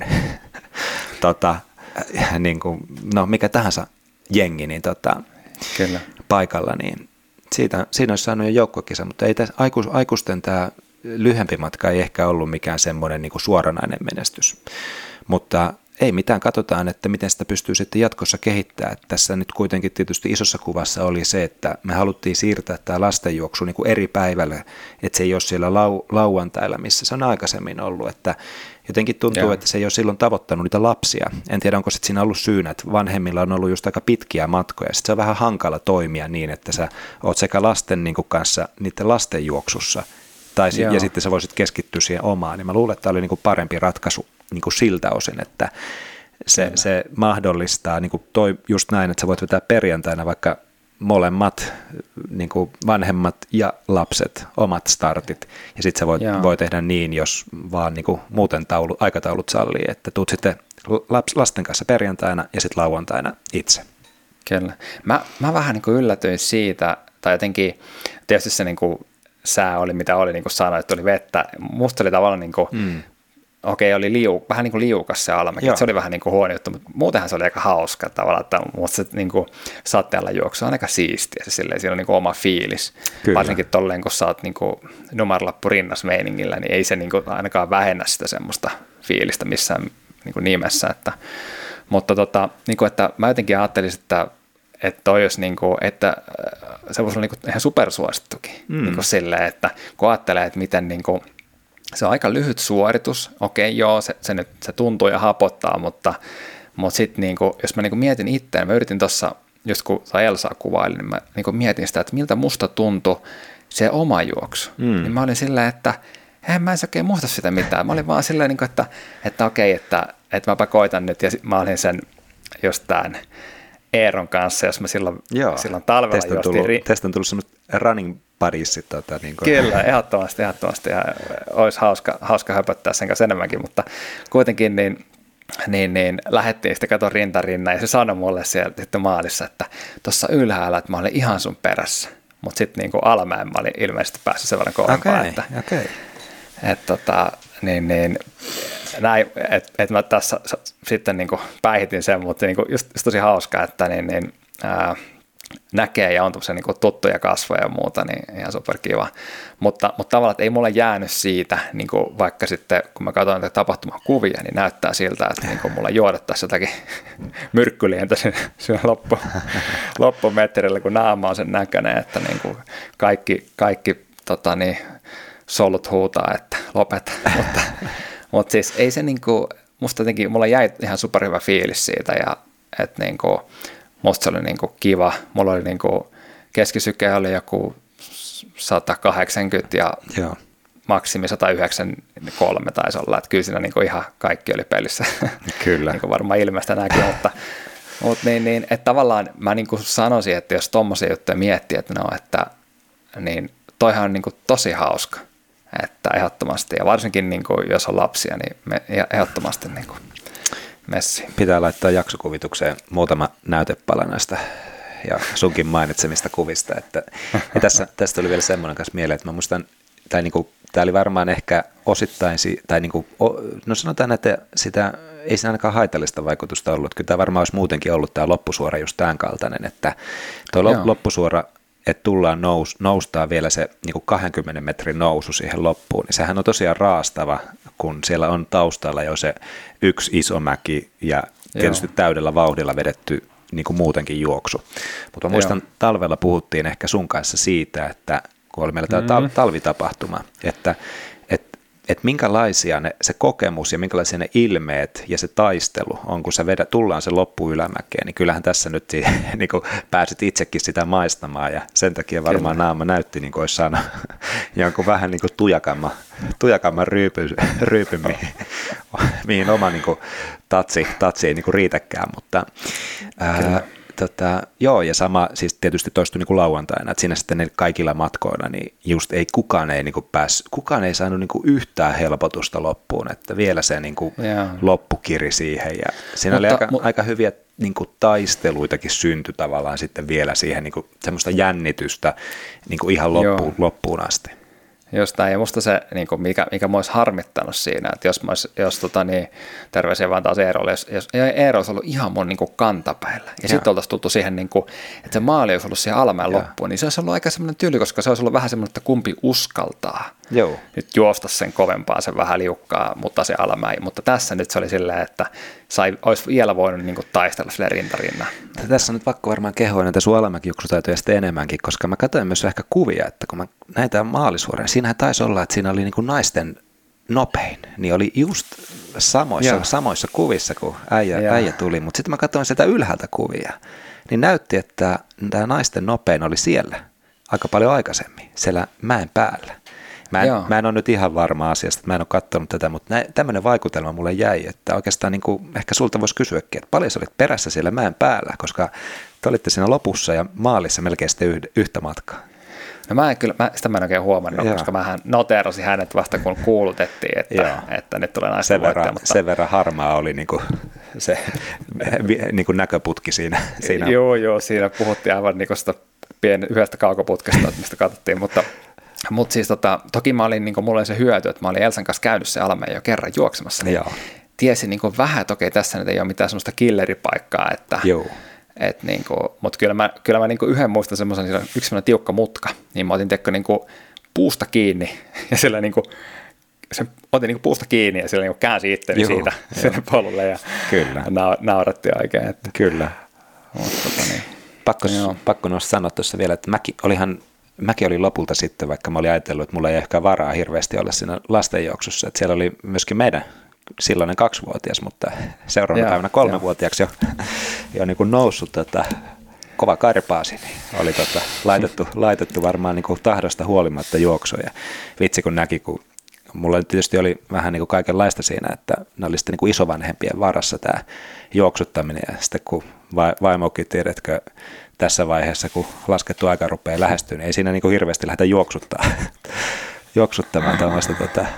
niin kuin, no mikä tahansa jengi, niin Kyllä. paikalla, niin siinä olisi saanut jo joukkuekisa, mutta ei aikuisten tämä lyhyempi matka ei ehkä ollut mikään semmoinen niin kuin suoranainen menestys. Mutta ei mitään, katsotaan, että miten sitä pystyy sitten jatkossa kehittämään. Tässä nyt kuitenkin tietysti isossa kuvassa oli se, että me haluttiin siirtää tämä lastenjuoksu niin kuin eri päivälle, että se ei ole siellä lauantailla, missä se on aikaisemmin ollut, että jotenkin tuntuu, että se ei ole silloin tavoittanut niitä lapsia. En tiedä, onko sitten siinä ollut syynä, että vanhemmilla on ollut just aika pitkiä matkoja. Sitten se on vähän hankala toimia niin, että sä oot sekä lasten niin kuin kanssa niiden lastenjuoksussa, ja sitten sä voisit keskittyä siihen omaan. Niin mä luulen, että tämä oli niin kuin parempi ratkaisu niin kuin siltä osin, että se mahdollistaa niin kuin just näin, että sä voit vetää perjantaina vaikka molemmat niin kuin vanhemmat ja lapset omat startit, ja sitten sä voi tehdä niin, jos vaan niin kuin muuten aikataulut sallii, että tuut sitten lasten kanssa perjantaina ja sitten lauantaina itse. Kyllä. Mä vähän niin kuin yllätyin siitä, tai jotenkin tietysti se niin kuin sää oli mitä oli, niin kuin sanoit, että oli vettä. Musta oli tavallaan niin kuin, oli vähän niin kuin liukas se alamäki, se oli vähän niin kuin huono juttu, mutta muutenhan se oli aika hauska tavallaan, että musta se niin kuin sateella juoksu on aika siistiä, siinä on niin kuin oma fiilis. Kyllä. Varsinkin tolleen, kun sä oot niin kuin numerolappu rinnas meiningillä, niin ei se niin kuin ainakaan vähennä sitä semmoista fiilistä missään niin kuin nimessä. Mutta niin kuin, että mä jotenkin ajattelisin, että toi olisi niin kuin, että se voisi olla niin kuin ihan supersuosittukin niin kuin silleen, että kun ajattelee, että miten niin kuin, se on aika lyhyt suoritus, okei joo, se tuntuu ja hapottaa, mutta sitten niin kuin, jos mä niin kuin mietin itseään, mä yritin tuossa, just kun Elsaa kuvaili, niin mä niin kuin mietin sitä, että miltä musta tuntui se oma juoksu. Niin mä olin silleen, että mä en oikein muista sitä mitään. Mä olin vaan silleen, niin kuin, että okei, että mäpä koitan nyt, ja mä olin sen just tämän Eeron kanssa, jos mä silloin talvella juostiin. Tästä on tullut semmoista running buddies. Niin Kyllä, ehdottomasti. Ja olisi hauska höpöttää sen kanssa enemmänkin, mutta kuitenkin niin lähdettiin sitten katon rintarinnan, ja se sanoi mulle siellä sitten maalissa, että tuossa ylhäällä, että mä olen ihan sun perässä. Mutta sitten niin alamäen mä olin ilmeisesti päässyt sen verran kovempaa, että mä tässä sitten niin kuin päihitin sen, mutta niin kuin just tosi hauskaa, että näkee ja on niin kuin tuttuja kasvoja ja muuta, niin ihan superkiva. Mutta tavallaan, että ei mulle jäänyt siitä, niin kuin vaikka sitten kun mä katsoin näitä tapahtumakuvia, niin näyttää siltä, että niin kuin mulla juodettaisiin jotakin myrkkylientä siinä loppumetrillä, kun naama on sen näköinen, että niin kuin kaikki solut huutaa, että lopeta. Mutta siis ei se niinku, musta jotenkin, mulla jäi ihan superhyvä fiilis siitä, ja että niinku, musta se oli niinku kiva. Mulla oli niinku, keskisyke oli joku 180 ja maksimi 193 taisi olla, että kyllä siinä niinku ihan kaikki oli pelissä. Kyllä. Niin kuin varmaan ilmeistä näkyy, mutta että tavallaan mä niinku sanoisin, että jos tommosia juttuja miettii, että niin toihan on niinku tosi hauska. Että ehdottomasti, ja varsinkin niin kuin, jos on lapsia, niin ehdottomasti niin kuin messi. Pitää laittaa jaksokuvitukseen muutama näytepala näistä ja sunkin mainitsemista kuvista. Ja tästä oli vielä semmoinen kanssa mieleen, että mä muistan, tai niin kuin, tämä oli varmaan ehkä osittain, tai niin kuin, no sanotaan, että sitä ei siinä ainakaan haitallista vaikutusta ollut. Kyllä tämä varmaan olisi muutenkin ollut tämä loppusuora just tämän kaltainen, että tuo loppusuora, että tullaan noustaan vielä se niin kuin 20 metrin nousu siihen loppuun, niin sehän on tosiaan raastava, kun siellä on taustalla jo se yksi iso mäki ja tietysti täydellä vauhdilla vedetty niin kuin muutenkin juoksu. Mutta muistan, talvella puhuttiin ehkä sun kanssa siitä, että kun oli meillä tämä talvitapahtuma, että minkälaisia se kokemus ja minkälaisia ne ilmeet ja se taistelu on, kun tullaan se loppuylämäkeen, niin kyllähän tässä nyt niin kuin pääsit itsekin sitä maistamaan, ja sen takia varmaan naama näytti, niin kuin olisi saanut jonkun vähän niin kuin tujakamman ryypyn mihin oma niin kuin tatsi ei niin kuin riitäkään, mutta ja sama siis tietysti toistui niin kuin lauantaina, että siinä sitten ne kaikilla matkoilla, niin just kukaan ei saanut niin kuin yhtään helpotusta loppuun, että vielä se niin kuin loppukiri siihen, ja siinä oli aika hyviä niin kuin taisteluitakin syntyi tavallaan sitten vielä siihen niin kuin semmoista jännitystä niin kuin ihan loppuun asti. Just näin, ja musta se, niin kuin mikä mä olisi harmittanut siinä, että jos terveisiä vaan taas Eerolle, jos Eero olisi ollut ihan mun niin kuin kantapäillä, ja sitten oltaisiin tultu siihen, niin kuin, että se maali olisi ollut siihen alamäen loppuun, niin se olisi ollut aika semmoinen tyly, koska se olisi ollut vähän semmoinen, että kumpi uskaltaa nyt juosta sen kovempaa, sen vähän liukkaa, mutta se alamäen, mutta tässä nyt se oli silleen, että olisi vielä voinut niin kuin taistella sille rintarinnan. Tässä on nyt pakko varmaan kehoa näitä sun alamäkijuoksutaitoja sitten enemmänkin, koska mä katsoin myös ehkä kuvia, että kun mä näitä maalisuoria, siinähän taisi olla, että siinä oli niin kuin naisten nopein, niin oli just samoissa kuvissa, kun äijä tuli, mutta sitten mä katsoin sieltä ylhäältä kuvia, niin näytti, että tämä naisten nopein oli siellä aika paljon aikaisemmin, siellä mäen päällä. Mä en ole nyt ihan varma asiasta, mä en ole katsonut tätä, mutta tämmöinen vaikutelma mulle jäi, että oikeastaan niin kuin, ehkä sulta voisi kysyäkin, että paljon sä olit perässä siellä mäen päällä, koska te olitte siinä lopussa ja maalissa melkein sitten yhtä matkaa. No sitä mä en oikein huomannut, koska mähän noteerasin hänet vasta kun kuulutettiin, että nyt tulee naisten voittaja. Mutta sen verran harmaa oli niin kuin se niin kuin näköputki siinä. Joo, siinä puhuttiin aivan niin kuin sitä yhdestä kaukoputkesta, mistä katsottiin, mutta siis toki mä olin, niin kuin, mulla oli se hyöty, että mä olin Elsan kanssa käynyt se alamäen jo kerran juoksemassa, niin tiesin niin kuin vähän, että okei, tässä nyt ei ole mitään semmoista killeripaikkaa, niin kuin, mutta kyllä mä niin kuin yhden muistan semmoisen, yksi semmoinen tiukka mutka, niin mä otin niin kuin puusta kiinni ja sillä niin kuin, otin niin kuin puusta kiinni ja sillä niin kuin käänsi itteni siitä sinne polulle ja naurattiin oikein. Että. Kyllä. Niin. Pakko noista sanoa tuossa vielä, että Mäki oli lopulta sitten, vaikka mä olin ajatellut, että mulla ei ehkä varaa hirveästi olla siinä lastenjuoksussa. Että siellä oli myöskin meidän silloinen 2-vuotias, mutta seuraavana päivänä 3-vuotiaaksi jo niin kuin noussut kova karpaasi. Niin oli laitettu varmaan niin kuin tahdosta huolimatta juoksuja. Vitsi kun näki, kun mulla tietysti oli vähän niin kuin kaikenlaista siinä, että ne oli sitten niin kuin isovanhempien varassa tämä juoksuttaminen. Ja sitten kun vaimokin, tiedätkö, tässä vaiheessa, kun laskettu aika rupeaa lähestyä, niin ei siinä niin kuin hirveästi lähdetä juoksuttamaan tämmöistä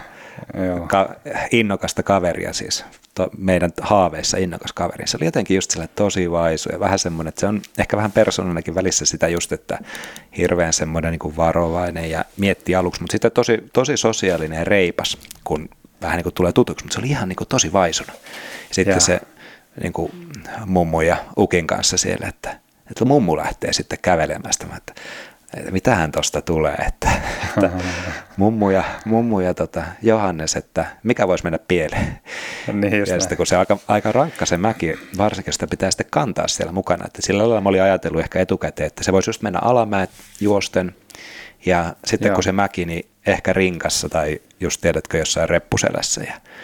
innokasta kaveria siis. Meidän haaveissa innokas kaveri. Se oli jotenkin just sellainen tosi vaisu ja vähän semmoinen, että se on ehkä vähän persoonallinenkin välissä sitä just, että hirveän semmoinen niin kuin varovainen ja miettii aluksi, mutta sitten tosi sosiaalinen ja reipas, kun vähän niin kuin tulee tutuksi, mutta se oli ihan niin kuin tosi vaisunut. Sitten se niin kuin mummu ja ukin kanssa siellä, että mummu lähtee sitten kävelemään sitä, että mitähän tuosta tulee, että mummu ja Johannes, että mikä voisi mennä pieleen. Niin ja sitten kun se aika rankka se mäki, varsinkin sitä pitää sitten kantaa siellä mukana, että sillä lailla mä olin ajatellut ehkä etukäteen, että se voisi just mennä alamäet juosten ja sitten kun se mäki, niin ehkä rinkassa tai just tiedätkö jossain reppuselässä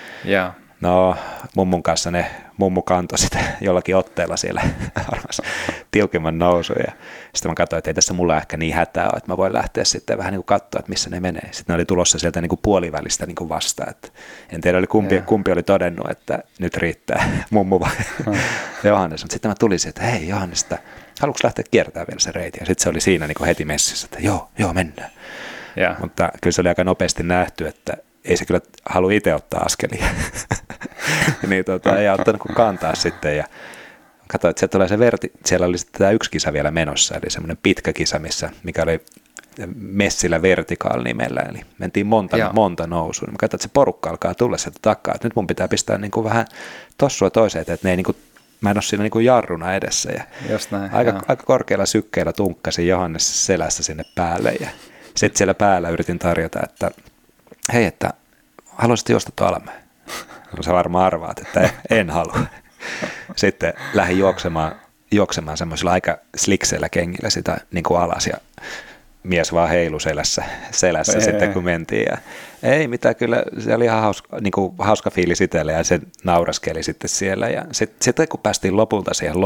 no mummun kanssa mummu kantoi sitä jollakin otteella siellä tiukemman nousun ja sitten mä katsoin, että ei tässä mulla ehkä niin hätää ole, että mä voin lähteä sitten vähän niin kuin katsoa, että missä ne menee. Sitten ne oli tulossa sieltä niin kuin puolivälistä niin kuin vastaan, että en tiedä kumpi oli todennut, että nyt riittää mummu vai Johannes, mutta sitten mä tulisin, että hei Johannes, että haluatko lähteä kiertämään vielä se reiti ja sitten se oli siinä niin kuin heti messissä, että joo mennään. Mutta kyllä se oli aika nopeasti nähty, että ei se kyllä halua itse ottaa askelia. Niin ei ottanut kuin kantaa sitten ja katsoin, että tulee siellä oli sitten tämä yksi kisa vielä menossa, eli semmoinen pitkä kisa, mikä oli Messillä Vertical nimellä, eli mentiin monta nousua. Mä katsoin, että se porukka alkaa tulla sieltä takaa, että nyt mun pitää pistää niin kuin vähän tossua toiseen, että ne ei niin kuin, mä en ole siinä niin kuin jarruna edessä ja aika korkealla sykkeellä tunkkasin Johannes selässä sinne päälle ja sitten siellä päällä yritin tarjota, että hei, että haluaisit juosta tuon alamäen? No sä varmaan arvaat, että en halua. Sitten lähdin juoksemaan semmoisilla aika slikseillä kengillä sitä niin kuin alas ja mies vaan heilu selässä sitten kun mentiin. Ja ei mitään, kyllä se oli ihan hauska fiilis itselle ja se nauraskeli sitten siellä. Ja sitten kun päästiin lopulta siihen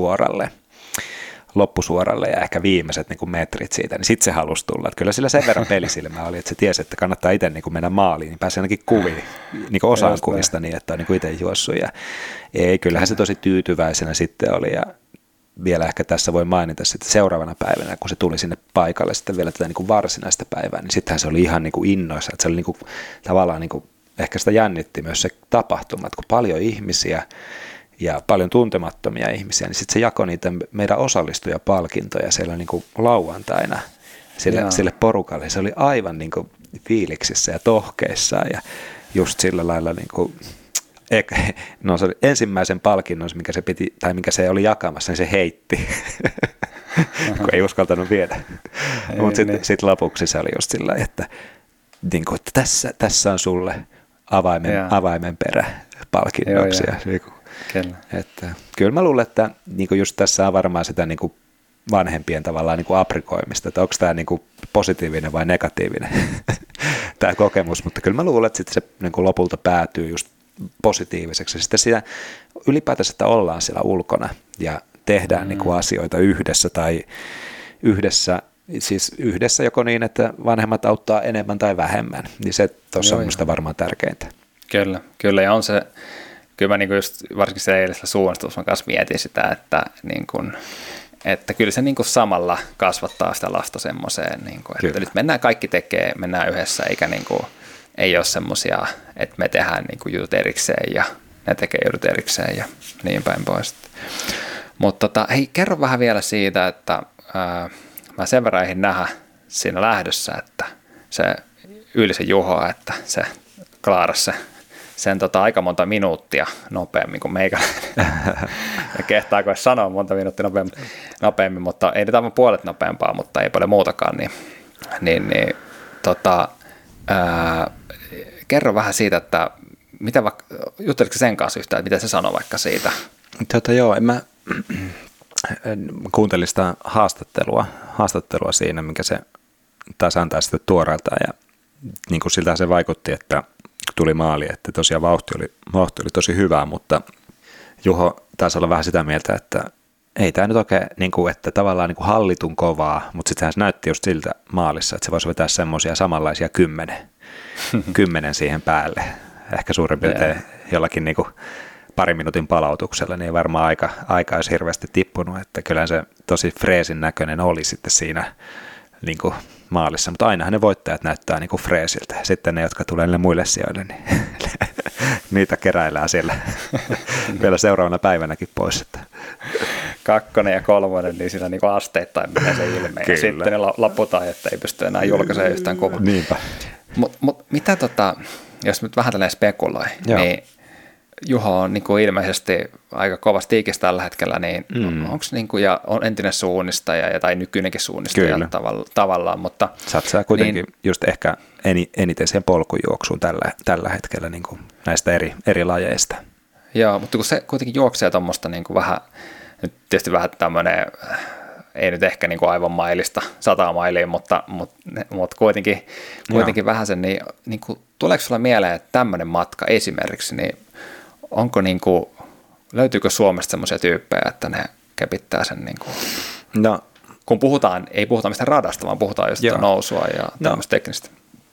loppusuoralle ja ehkä viimeiset niin kuin metrit siitä, niin sitten se halusi tulla. Että kyllä sillä sen verran pelisilmää oli, että se tiesi, että kannattaa itse niin kuin mennä maaliin, niin pääsi ainakin kuviin, niin kuin osaan kuvista niin, että on niin kuin itse juossut. Ja ei, kyllähän se tosi tyytyväisenä sitten oli ja vielä ehkä tässä voi mainita sitten seuraavana päivänä, kun se tuli sinne paikalle sitten vielä tätä niin kuin varsinaista päivää, niin sittenhän se oli ihan niin kuin innoissa, että se oli niin kuin, tavallaan niin kuin, ehkä sitä jännitti myös se tapahtuma, että kun paljon ihmisiä ja paljon tuntemattomia ihmisiä, niin sitten se jakoi niitä meidän osallistujapalkintoja siellä niin kuin lauantaina sille porukalle. Se oli aivan niin kuin fiiliksissä ja tohkeissaan ja just sillä lailla niin kuin, no se oli ensimmäisen palkinnon, mikä se piti, tai mikä se oli jakamassa, niin se heitti, kun ei uskaltanut viedä. Mutta sitten sit lopuksi se oli just sillä että, niin kuin, että tässä on sulle avaimen perä palkinnoksi. Niin että, kyllä mä luulen, että niin kuin just tässä on varmaan sitä niin kuin vanhempien tavallaan niin kuin aprikoimista, että onko tämä niin kuin positiivinen vai negatiivinen tämä kokemus, mutta kyllä mä luulen, että sitten se niin kuin lopulta päätyy just positiiviseksi. Sitten siinä ylipäätänsä, että ollaan siellä ulkona ja tehdään niin kuin asioita yhdessä tai yhdessä joko niin, että vanhemmat auttaa enemmän tai vähemmän, niin se tuossa on minusta varmaan tärkeintä. Kyllä, ja on se, kyllä mä niin kuin just varsinkin se eilisellä suunnistuksessa kanssa mietin sitä, että, niin kuin, että kyllä se niin kuin samalla kasvattaa sitä lasta semmoiseen, niin kuin, että nyt mennään yhdessä, eikä niin kuin, ei ole semmoisia, että me tehdään niin kuin jutut erikseen ja ne tekee jutut erikseen ja niin päin pois. Mutta hei, kerro vähän vielä siitä, että mä sen verran eihin nähdä siinä lähdössä, että se Ylisen Juho, että se klaarasi sen aika monta minuuttia nopeammin kuin meikäläinen. Ja kehtaako edes sanoa monta minuuttia nopeammin, mutta ei nyt aivan puolet nopeampaa, mutta ei paljon muutakaan. Kerro vähän siitä, että jutteliko sen kanssa yhtään, että mitä se sanoi vaikka siitä? Joo, mä kuuntelin sitä haastattelua siinä, minkä se taas antaa sitten tuoreeltaan ja niin kuin siltä se vaikutti, että tuli maali, että tosiaan vauhti oli tosi hyvää, mutta Juho taisi olla vähän sitä mieltä, että ei tämä nyt oikein, niin kuin, että tavallaan niin kuin hallitun kovaa, mutta sittenhän se näytti just siltä maalissa, että se voisi vetää semmoisia samanlaisia 10 siihen päälle, ehkä suurin piirtein jollakin niin kuin parin minuutin palautuksella, niin varmaan aika olisi hirveästi tippunut, että kyllä se tosi freesin näköinen oli sitten siinä niin kuin maalissa, mutta ainahan ne voittajat näyttää niin kuin freesiltä. Sitten ne, jotka tulee muille sijoille, niin niitä keräillään siellä vielä seuraavana päivänäkin pois. Että. 2. ja 3, niin siinä niin kuin asteittain menee se ilme. Ja sitten ne laputaan, että ei pysty enää julkaisemaan yhtään kuvaa. Niinpä. Mutta mitä jos nyt vähän tällainen spekuloi, niin Juho on niin kuin ilmeisesti aika kovasti tiikissä tällä hetkellä, niin onko niin kuin, ja on entinen suunnistaja tai nykyinenkin suunnistaja tavallaan, mutta satsaa kuitenkin niin, just ehkä eniten siihen polkujuoksuun tällä hetkellä niin kuin näistä eri lajeista. Joo, mutta kun se kuitenkin juoksee tuommoista niin kuin vähän, nyt tietysti vähän tämmöinen, ei nyt ehkä niin kuin aivan mailista, 100 mailia, mutta kuitenkin vähän sen, niin kuin, tuleeko sulla mieleen, että tämmöinen matka esimerkiksi, niin onko niin kuin, löytyykö Suomesta semmoisia tyyppejä, että ne kepittää sen, niin kuin, kun ei puhuta mistään radasta, vaan puhutaan just nousua ja tämmöistä teknistä?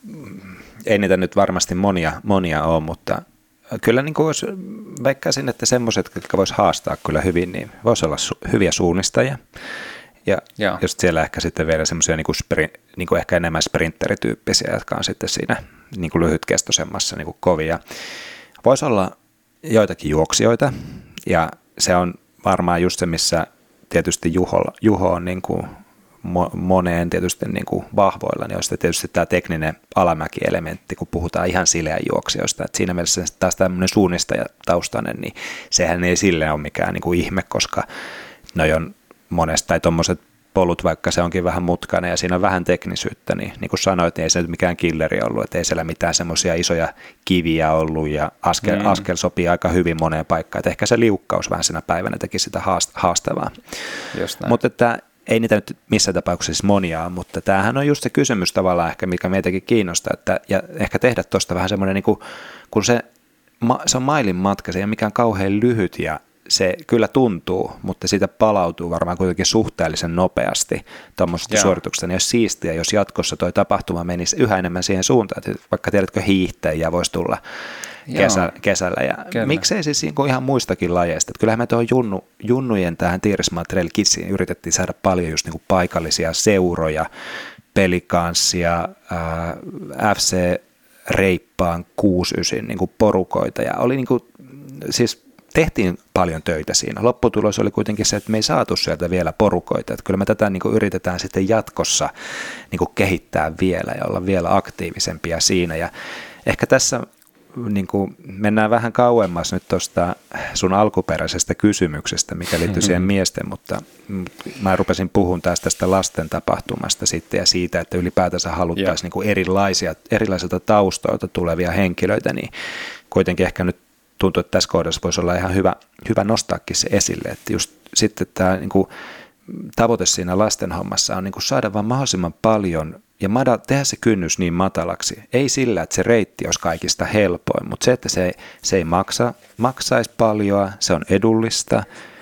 Ei niitä nyt varmasti monia ole, mutta kyllä niin kuin veikkaisin, että semmoiset, jotka vois haastaa kyllä hyvin, niin voisi olla hyviä suunnistajia. Ja just siellä ehkä sitten vielä semmoisia niin kuin ehkä enemmän sprinterityyppisiä, jotka on sitten siinä niin kuin lyhytkestoisemmassa niin kuin kovia. Voisi olla joitakin juoksijoita, ja se on varmaan just se, missä tietysti Juho on niin kuin moneen tietysti niin kuin vahvoilla, niin on sitten tietysti tämä tekninen alamäkielementti, kun puhutaan ihan sileän juoksijoista. Et siinä mielessä taas tämmöinen suunnistajataustainen, niin sehän ei silleen ole mikään niin kuin ihme, koska noi on monesta tai tuommoiset polut, vaikka se onkin vähän mutkainen ja siinä on vähän teknisyyttä, niin kuin sanoit, niin ei se nyt mikään killeri ollut, että ei siellä mitään semmoisia isoja kiviä ollut ja askel sopii aika hyvin moneen paikkaan, että ehkä se liukkaus vähän siinä päivänä teki sitä haastavaa. Mutta että ei niitä nyt missään tapauksessa monia ole, mutta tämähän on just se kysymys tavallaan ehkä, mikä meitäkin kiinnostaa, että, ja ehkä tehdä tuosta vähän semmoinen, niin kuin, kun se on mailin matka, se ei ole mikään kauhean lyhyt ja se kyllä tuntuu, mutta siitä palautuu varmaan kuitenkin suhteellisen nopeasti tuommoisesta suorituksesta, niin olisi siistiä, jos jatkossa tuo tapahtuma menisi yhä enemmän siihen suuntaan, että vaikka tiedätkö hiihtäjiä voisi tulla kesällä, ja kyllä. Miksei siis ihan muistakin lajeista, että kyllähän me tuohon junnujen tähän Tiirismaan Trail Kidsiin yritettiin saada paljon just niin kuin paikallisia seuroja, Pelikanssia, FC Reippaan 69 niin kuin porukoita, ja oli niin kuin, siis tehtiin paljon töitä siinä. Lopputulos oli kuitenkin se, että me ei saatu sieltä vielä porukoita. Että kyllä me tätä niin kuin yritetään sitten jatkossa niin kuin kehittää vielä ja olla vielä aktiivisempia siinä. Ja ehkä tässä niin kuin mennään vähän kauemmas nyt tuosta sun alkuperäisestä kysymyksestä, mikä liittyy siihen miesten, mutta mä rupesin puhun tästä lasten tapahtumasta sitten ja siitä, että ylipäätänsä haluttaisiin niin kuin erilaisilta taustoilta tulevia henkilöitä, niin kuitenkin ehkä nyt tuntuu, että tässä kohdassa voisi olla ihan hyvä nostaakin se esille, että just sitten tämä niin kuin tavoite siinä lasten hommassa on niin kuin saada vaan mahdollisimman paljon ja tehdä se kynnys niin matalaksi. Ei sillä, että se reitti olisi kaikista helpoin, mutta se, että se ei maksaisi paljon, se on edullista.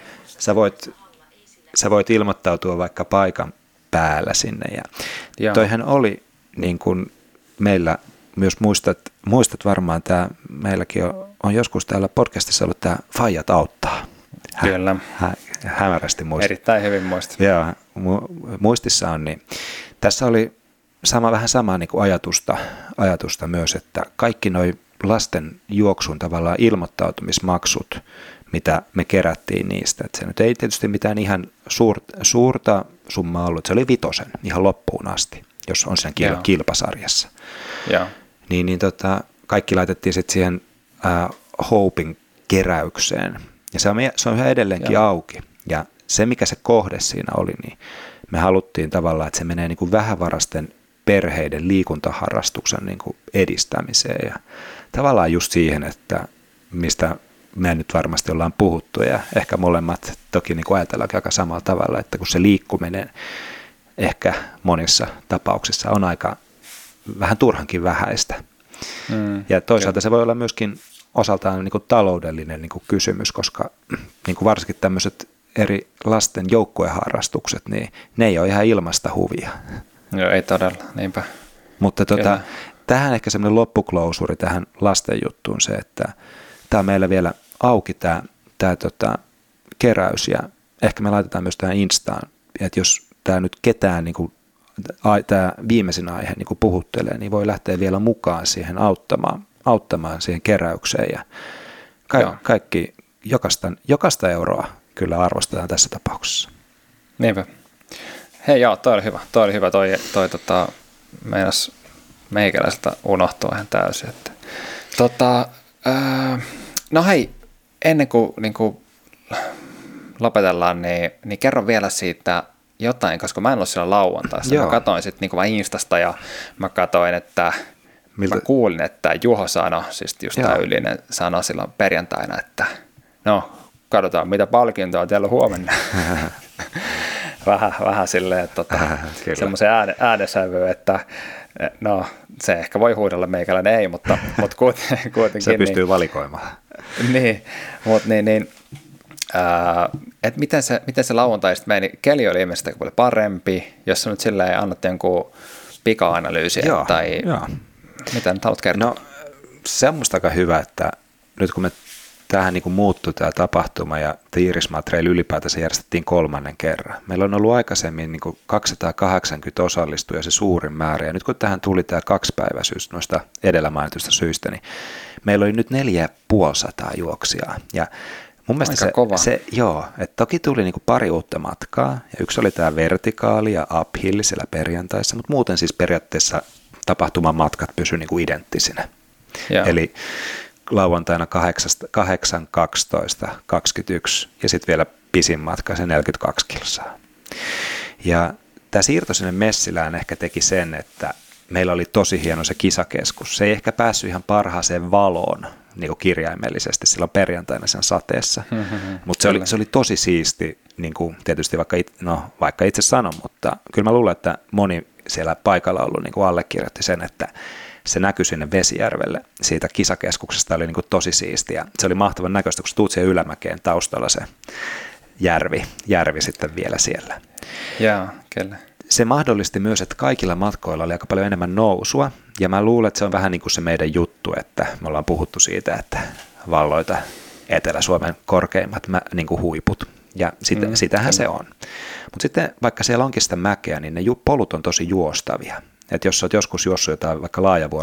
Sä voit ilmoittautua vaikka paikan päällä sinne. Ja toihan oli niin kuin meillä myös muistat varmaan, tämä meilläkin on joskus täällä podcastissa ollut tämä Faijat auttaa. Kyllä. Hämärästi muistat. Erittäin hyvin muistat. Joo, muistissa on. Niin. Tässä oli vähän samaa niin kuin ajatusta myös, että kaikki nuo lasten juoksun tavallaan ilmoittautumismaksut, mitä me kerättiin niistä. Että se nyt ei tietysti mitään ihan suurta summaa ollut, se oli 5 ihan loppuun asti, jos on sen kilpasarjassa. Ja. Niin, kaikki laitettiin sitten siihen Hopein keräykseen. Ja se on yhä edelleenkin auki. Ja se, mikä se kohde siinä oli, niin me haluttiin tavallaan, että se menee niin kuin vähävarasten perheiden liikuntaharrastuksen niin kuin edistämiseen. Ja tavallaan just siihen, että mistä me nyt varmasti ollaan puhuttu ja ehkä molemmat toki niin kuin ajatellaan aika samalla tavalla, että kun se liikkuminen ehkä monissa tapauksissa on aika vähän turhankin vähäistä. Ja toisaalta se voi olla myöskin osaltaan niin kuin taloudellinen niin kuin kysymys, koska niin kuin varsinkin tämmöiset eri lasten joukkueharrastukset, niin ne ei ole ihan ilmasta huvia. Joo, ei todella, niinpä. Mutta tähän ehkä semmoinen loppuklousuri tähän lasten juttuun se, että tämä on meillä vielä auki tämä keräys ja ehkä me laitetaan myös tähän Instaan, että jos tämä nyt ketään niin kuin, tämä viimeisin aihe niin kuin puhuttelee, niin voi lähteä vielä mukaan siihen auttamaan siihen keräykseen ja kaikki jokaista euroa kyllä arvostetaan tässä tapauksessa. Niinpä. Hei joo, toi oli hyvä. Toi meinas meikäläiseltä unohtua ihan täysin. Että, no hei, ennen kuin niin lopetellaan, niin kerro vielä siitä jotain, koska mä en ollut siellä lauantaissa. Mä katsoin sitten niin vain Instasta ja mä katsoin, että mä kuulin, että Juho sanoi, siis just tämä Ylinen sanoi silloin perjantaina, että no, katsotaan mitä palkintoa teillä on huomenna. vähän silleen, että semmoisen äänesävyyn, että no se ehkä voi huudella meikäläinen ei, mutta kuitenkin. Se pystyy valikoimaan. Niin, mutta että miten se lauantai sitten meni? Keli oli ilmeisesti paljon parempi, jos sä nyt silleen annat jonkun pika-analyysiä tai mitä nyt haluat kertoa? No se on musta aika hyvä, että nyt kun me tähän niin kuin muuttui tämä tapahtuma ja Iirismaa Trail ylipäätänsä järjestettiin 3. kerran. Meillä on ollut aikaisemmin niin kuin 280 osallistujaa se suurin määrä ja nyt kun tähän tuli tämä 2-päiväisyys noista edellä mainitusta syistä, niin meillä oli nyt 450 juoksijaa ja mun mielestä että toki tuli niin kuin pari uutta matkaa ja yksi oli tämä vertikaali ja uphill siellä perjantaissa, mutta muuten siis periaatteessa tapahtuman matkat pysyivät niin kuin identtisinä. Eli lauantaina 8, 12, 21 ja sitten vielä pisin matka, se 42 kilsaa. Ja tämä siirto sinne Messilään ehkä teki sen, että meillä oli tosi hieno se kisakeskus. Se ei ehkä päässyt ihan parhaaseen valoon niin kuin kirjaimellisesti silloin perjantaina sen sateessa, mutta se oli tosi siisti, niin kuin tietysti vaikka itse sanon, mutta kyllä mä luulen, että moni siellä paikalla ollut niin kuin allekirjoitti sen, että se näkyi sinne Vesijärvelle. Siitä kisakeskuksesta oli niin kuin tosi siistiä. Se oli mahtavan näköistä, kun tuut siihen ylämäkeen taustalla se järvi sitten vielä siellä. Joo, kyllä. Se mahdollisti myös, että kaikilla matkoilla oli aika paljon enemmän nousua. Ja mä luulen, että se on vähän niin kuin se meidän juttu, että me ollaan puhuttu siitä, että valloita Etelä-Suomen korkeimmat niin kuin huiput. Ja sitähän se on. Mutta sitten vaikka siellä onkin sitä mäkeä, niin ne polut on tosi juostavia. Että jos olet joskus juossut jotain vaikka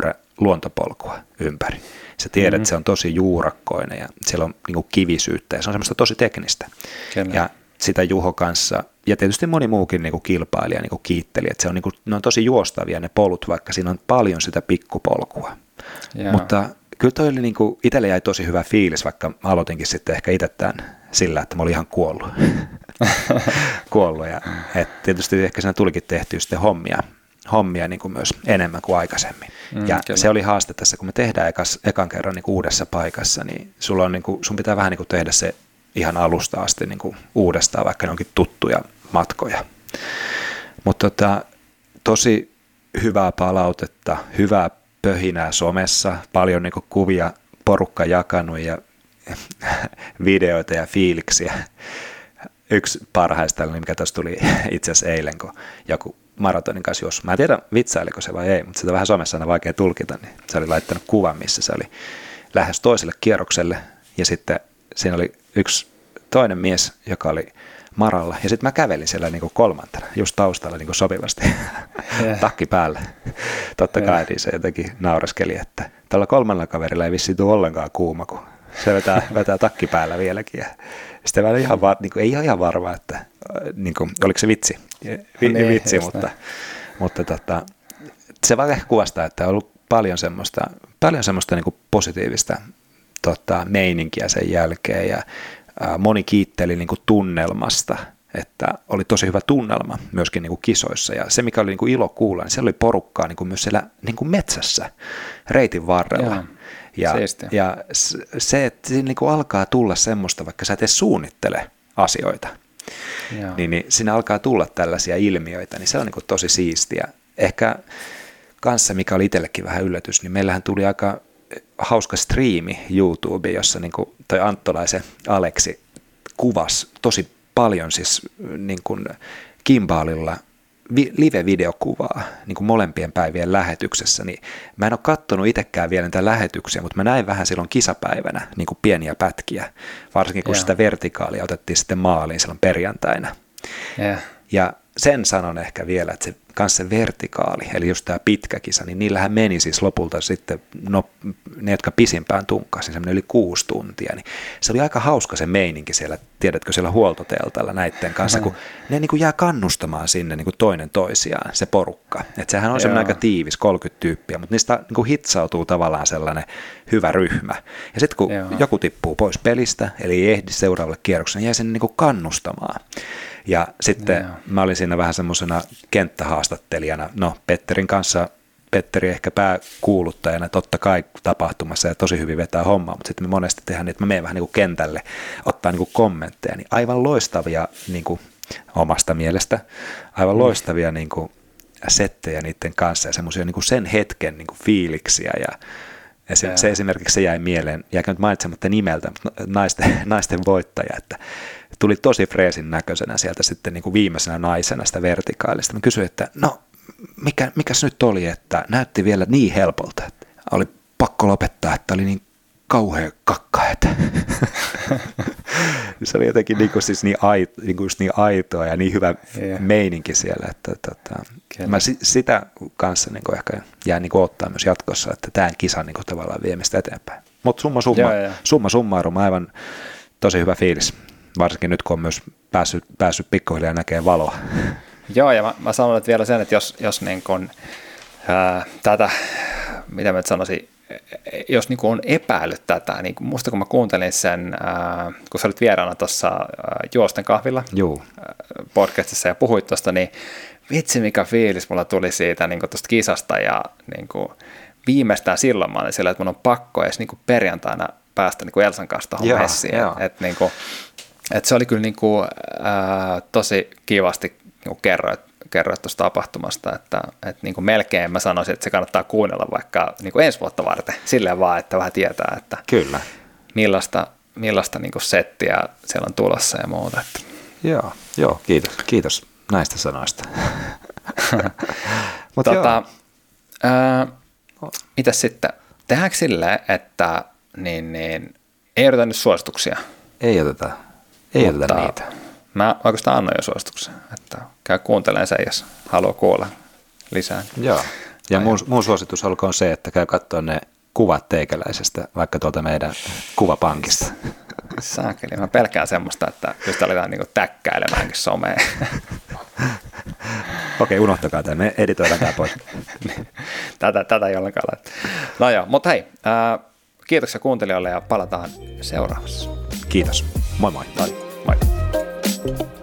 luontopolkua ympäri. Sä tiedät, että se on tosi juurakkoinen ja siellä on niin kuin kivisyyttä ja se on semmoista tosi teknistä. Kyllä. Ja sitä Juho kanssa, ja tietysti moni muukin niin kuin kilpailija niin kuin kiitteli, että se on, niin kuin, ne on tosi juostavia ne polut, vaikka siinä on paljon sitä pikkupolkua. Yeah. Mutta kyllä toi oli niin kuin, itselle jäi tosi hyvä fiilis, vaikka aloitinkin sitten ehkä itse tämän sillä, että mä olin ihan kuollut. Ja, et tietysti ehkä siinä tulikin tehtyä sitten hommia niin kuin myös enemmän kuin aikaisemmin. Ja kyllä. Se oli haaste tässä, kun me tehdään ekan kerran niin kuin uudessa paikassa, niin, sun pitää vähän niin kuin tehdä se ihan alusta asti niin kuin uudestaan, vaikka ne onkin tuttuja matkoja. Mutta tosi hyvää palautetta, hyvää pöhinää somessa, paljon niin kuin kuvia porukka jakanut ja videoita ja fiiliksiä. Yksi parhaista, mikä tuossa tuli itse asiassa eilen, kun joku maratonin kanssa juossut. Mä en tiedä, vitsailiko se vai ei, mutta sitä on vähän somessa aina vaikea tulkita. Niin se oli laittanut kuvan, missä se oli lähes toiselle kierrokselle ja sitten siinä oli yksi toinen mies, joka oli maralla ja sitten mä kävelin siellä niin kuin kolmantena, just taustalla niin kuin sopivasti, takki päällä. Totta kai niin se jotenkin naureskeli, että tällä kolmannella kaverilla ei vissiin tule ollenkaan kuuma, kun se vetää takki päällä vieläkin. Ja sitten mä ihan ei ole ihan varma, että niin kuin, oliko se vitsi, mutta se vaan ehkä kuvastaa, että on ollut paljon semmoista niin kuin positiivista meininkiä sen jälkeen ja moni kiitteli niin kuin tunnelmasta, että oli tosi hyvä tunnelma myöskin niin kuin kisoissa ja se mikä oli niin kuin ilo kuulla, niin siellä oli porukkaa niin kuin myös siellä niin kuin metsässä reitin varrella. Ja se, että siinä niin kuin alkaa tulla semmoista, vaikka sä et edes suunnittele asioita, niin siinä alkaa tulla tällaisia ilmiöitä, niin se on niin kuin tosi siistiä. Ehkä kanssa, mikä oli itsellekin vähän yllätys, niin meillähän tuli aika hauska striimi YouTube, jossa niin kuin toi Anttolaisen Aleksi kuvasi tosi paljon siis niin kuin gimbaalilla live-videokuvaa niin kuin molempien päivien lähetyksessä, niin mä en ole katsonut itsekään vielä niitä lähetyksiä, mutta mä näin vähän silloin kisapäivänä niin kuin pieniä pätkiä, varsinkin kun sitä vertikaalia otettiin sitten maaliin silloin perjantaina. Ja sen sanon ehkä vielä, että se vertikaali, eli just tämä pitkä kisa, niin niillähän meni siis lopulta sitten, ne jotka pisimpään tunkasi, semmoinen yli 6 tuntia, niin se oli aika hauska se meininki siellä, tiedätkö, siellä huoltoteltalla näiden kanssa, kun ne niin kuin jää kannustamaan sinne niin kuin toinen toisiaan, se porukka. Että sehän on semmoinen aika tiivis, 30 tyyppiä, mutta niistä niin kuin hitsautuu tavallaan sellainen hyvä ryhmä. Ja sitten kun joku tippuu pois pelistä, eli ei ehdi seuraavalle kierrokselle, niin jää sinne niin kuin kannustamaan. Ja sitten mä olin siinä vähän semmoisena kenttähaastattelijana, Petterin kanssa, Petteri ehkä pääkuuluttajana totta kai tapahtumassa ja tosi hyvin vetää hommaa, mutta sitten me monesti tehdään niin, että mä menen vähän niin kuin kentälle ottaa niin kuin kommentteja, niin aivan loistavia niin kuin omasta mielestä, aivan loistavia niin kuin settejä niiden kanssa ja semmoisia niin kuin sen hetken niin kuin fiiliksiä ja se esimerkiksi se jäi mieleen, jäikö nyt mainitsematta nimeltä, mutta naisten voittaja, että tuli tosi freesin näköisenä sieltä sitten niin kuin viimeisenä naisena sitä vertikaalista. Mä kysyin, että mikäs nyt oli, että näytti vielä niin helpolta, että oli pakko lopettaa, että oli niin kauhea kakka, että se oli jotenkin siis niin aitoa ja niin hyvä meininki siellä, että mä sitä kanssa niin ehkä jään niin ottaa myös jatkossa, että tämän kisan niin tavallaan viemistä eteenpäin. Mutta summa summarum, aivan tosi hyvä fiilis, varsinkin nyt kun on myös päässyt pikkuhiljaa näkemään valoa. Joo, ja mä sanon että vielä sen, että jos niin kun, tätä, mitä mä nyt sanoisin, jos niin on epäillyt tätä, niin musta kun mä kuuntelin sen, kun sä olit vieraana tuossa Juosten kahvilla podcastissa ja puhuit tuosta, niin vitsi mikä fiilis mulla tuli siitä niin tuosta kisasta ja niin viimeistään silloin mä olin sillä, että mun on pakko edes niin perjantaina päästä niin Elsan kanssa tuohon messiin. Että se oli kyllä niin kuin, tosi kivasti niin kerroit tuosta tapahtumasta, että niin kuin melkein mä sanoisin, että se kannattaa kuunnella vaikka niin kuin ensi vuotta varten, silleen vaan, että vähän tietää, että kyllä. millaista niin kuin settiä siellä on tulossa ja muuta. Että. Joo, kiitos näistä sanoista. Mitäs sitten, tehdäänkö silleen, että ei oteta nyt suosituksia? Ei oteta niitä. Mä oikeastaan annoin jo suosituksen, että käy kuuntelemaan sen, jos haluaa kuulla lisää. Joo. Ja mun suositus olkoon se, että käy katsoa ne kuvat teikäläisestä, vaikka tuolta meidän kuvapankista. Saakeli, mä pelkään semmoista, että just aletaan niinku täkkäilemäänkin someen. Okei, unohtakaa tämä, me editoidaan tämä pois. Tätä ei ollenkaan laita. No joo, mutta hei, kiitoksia kuuntelijoille ja palataan seuraavassa. Kiitos, moi moi. Moi.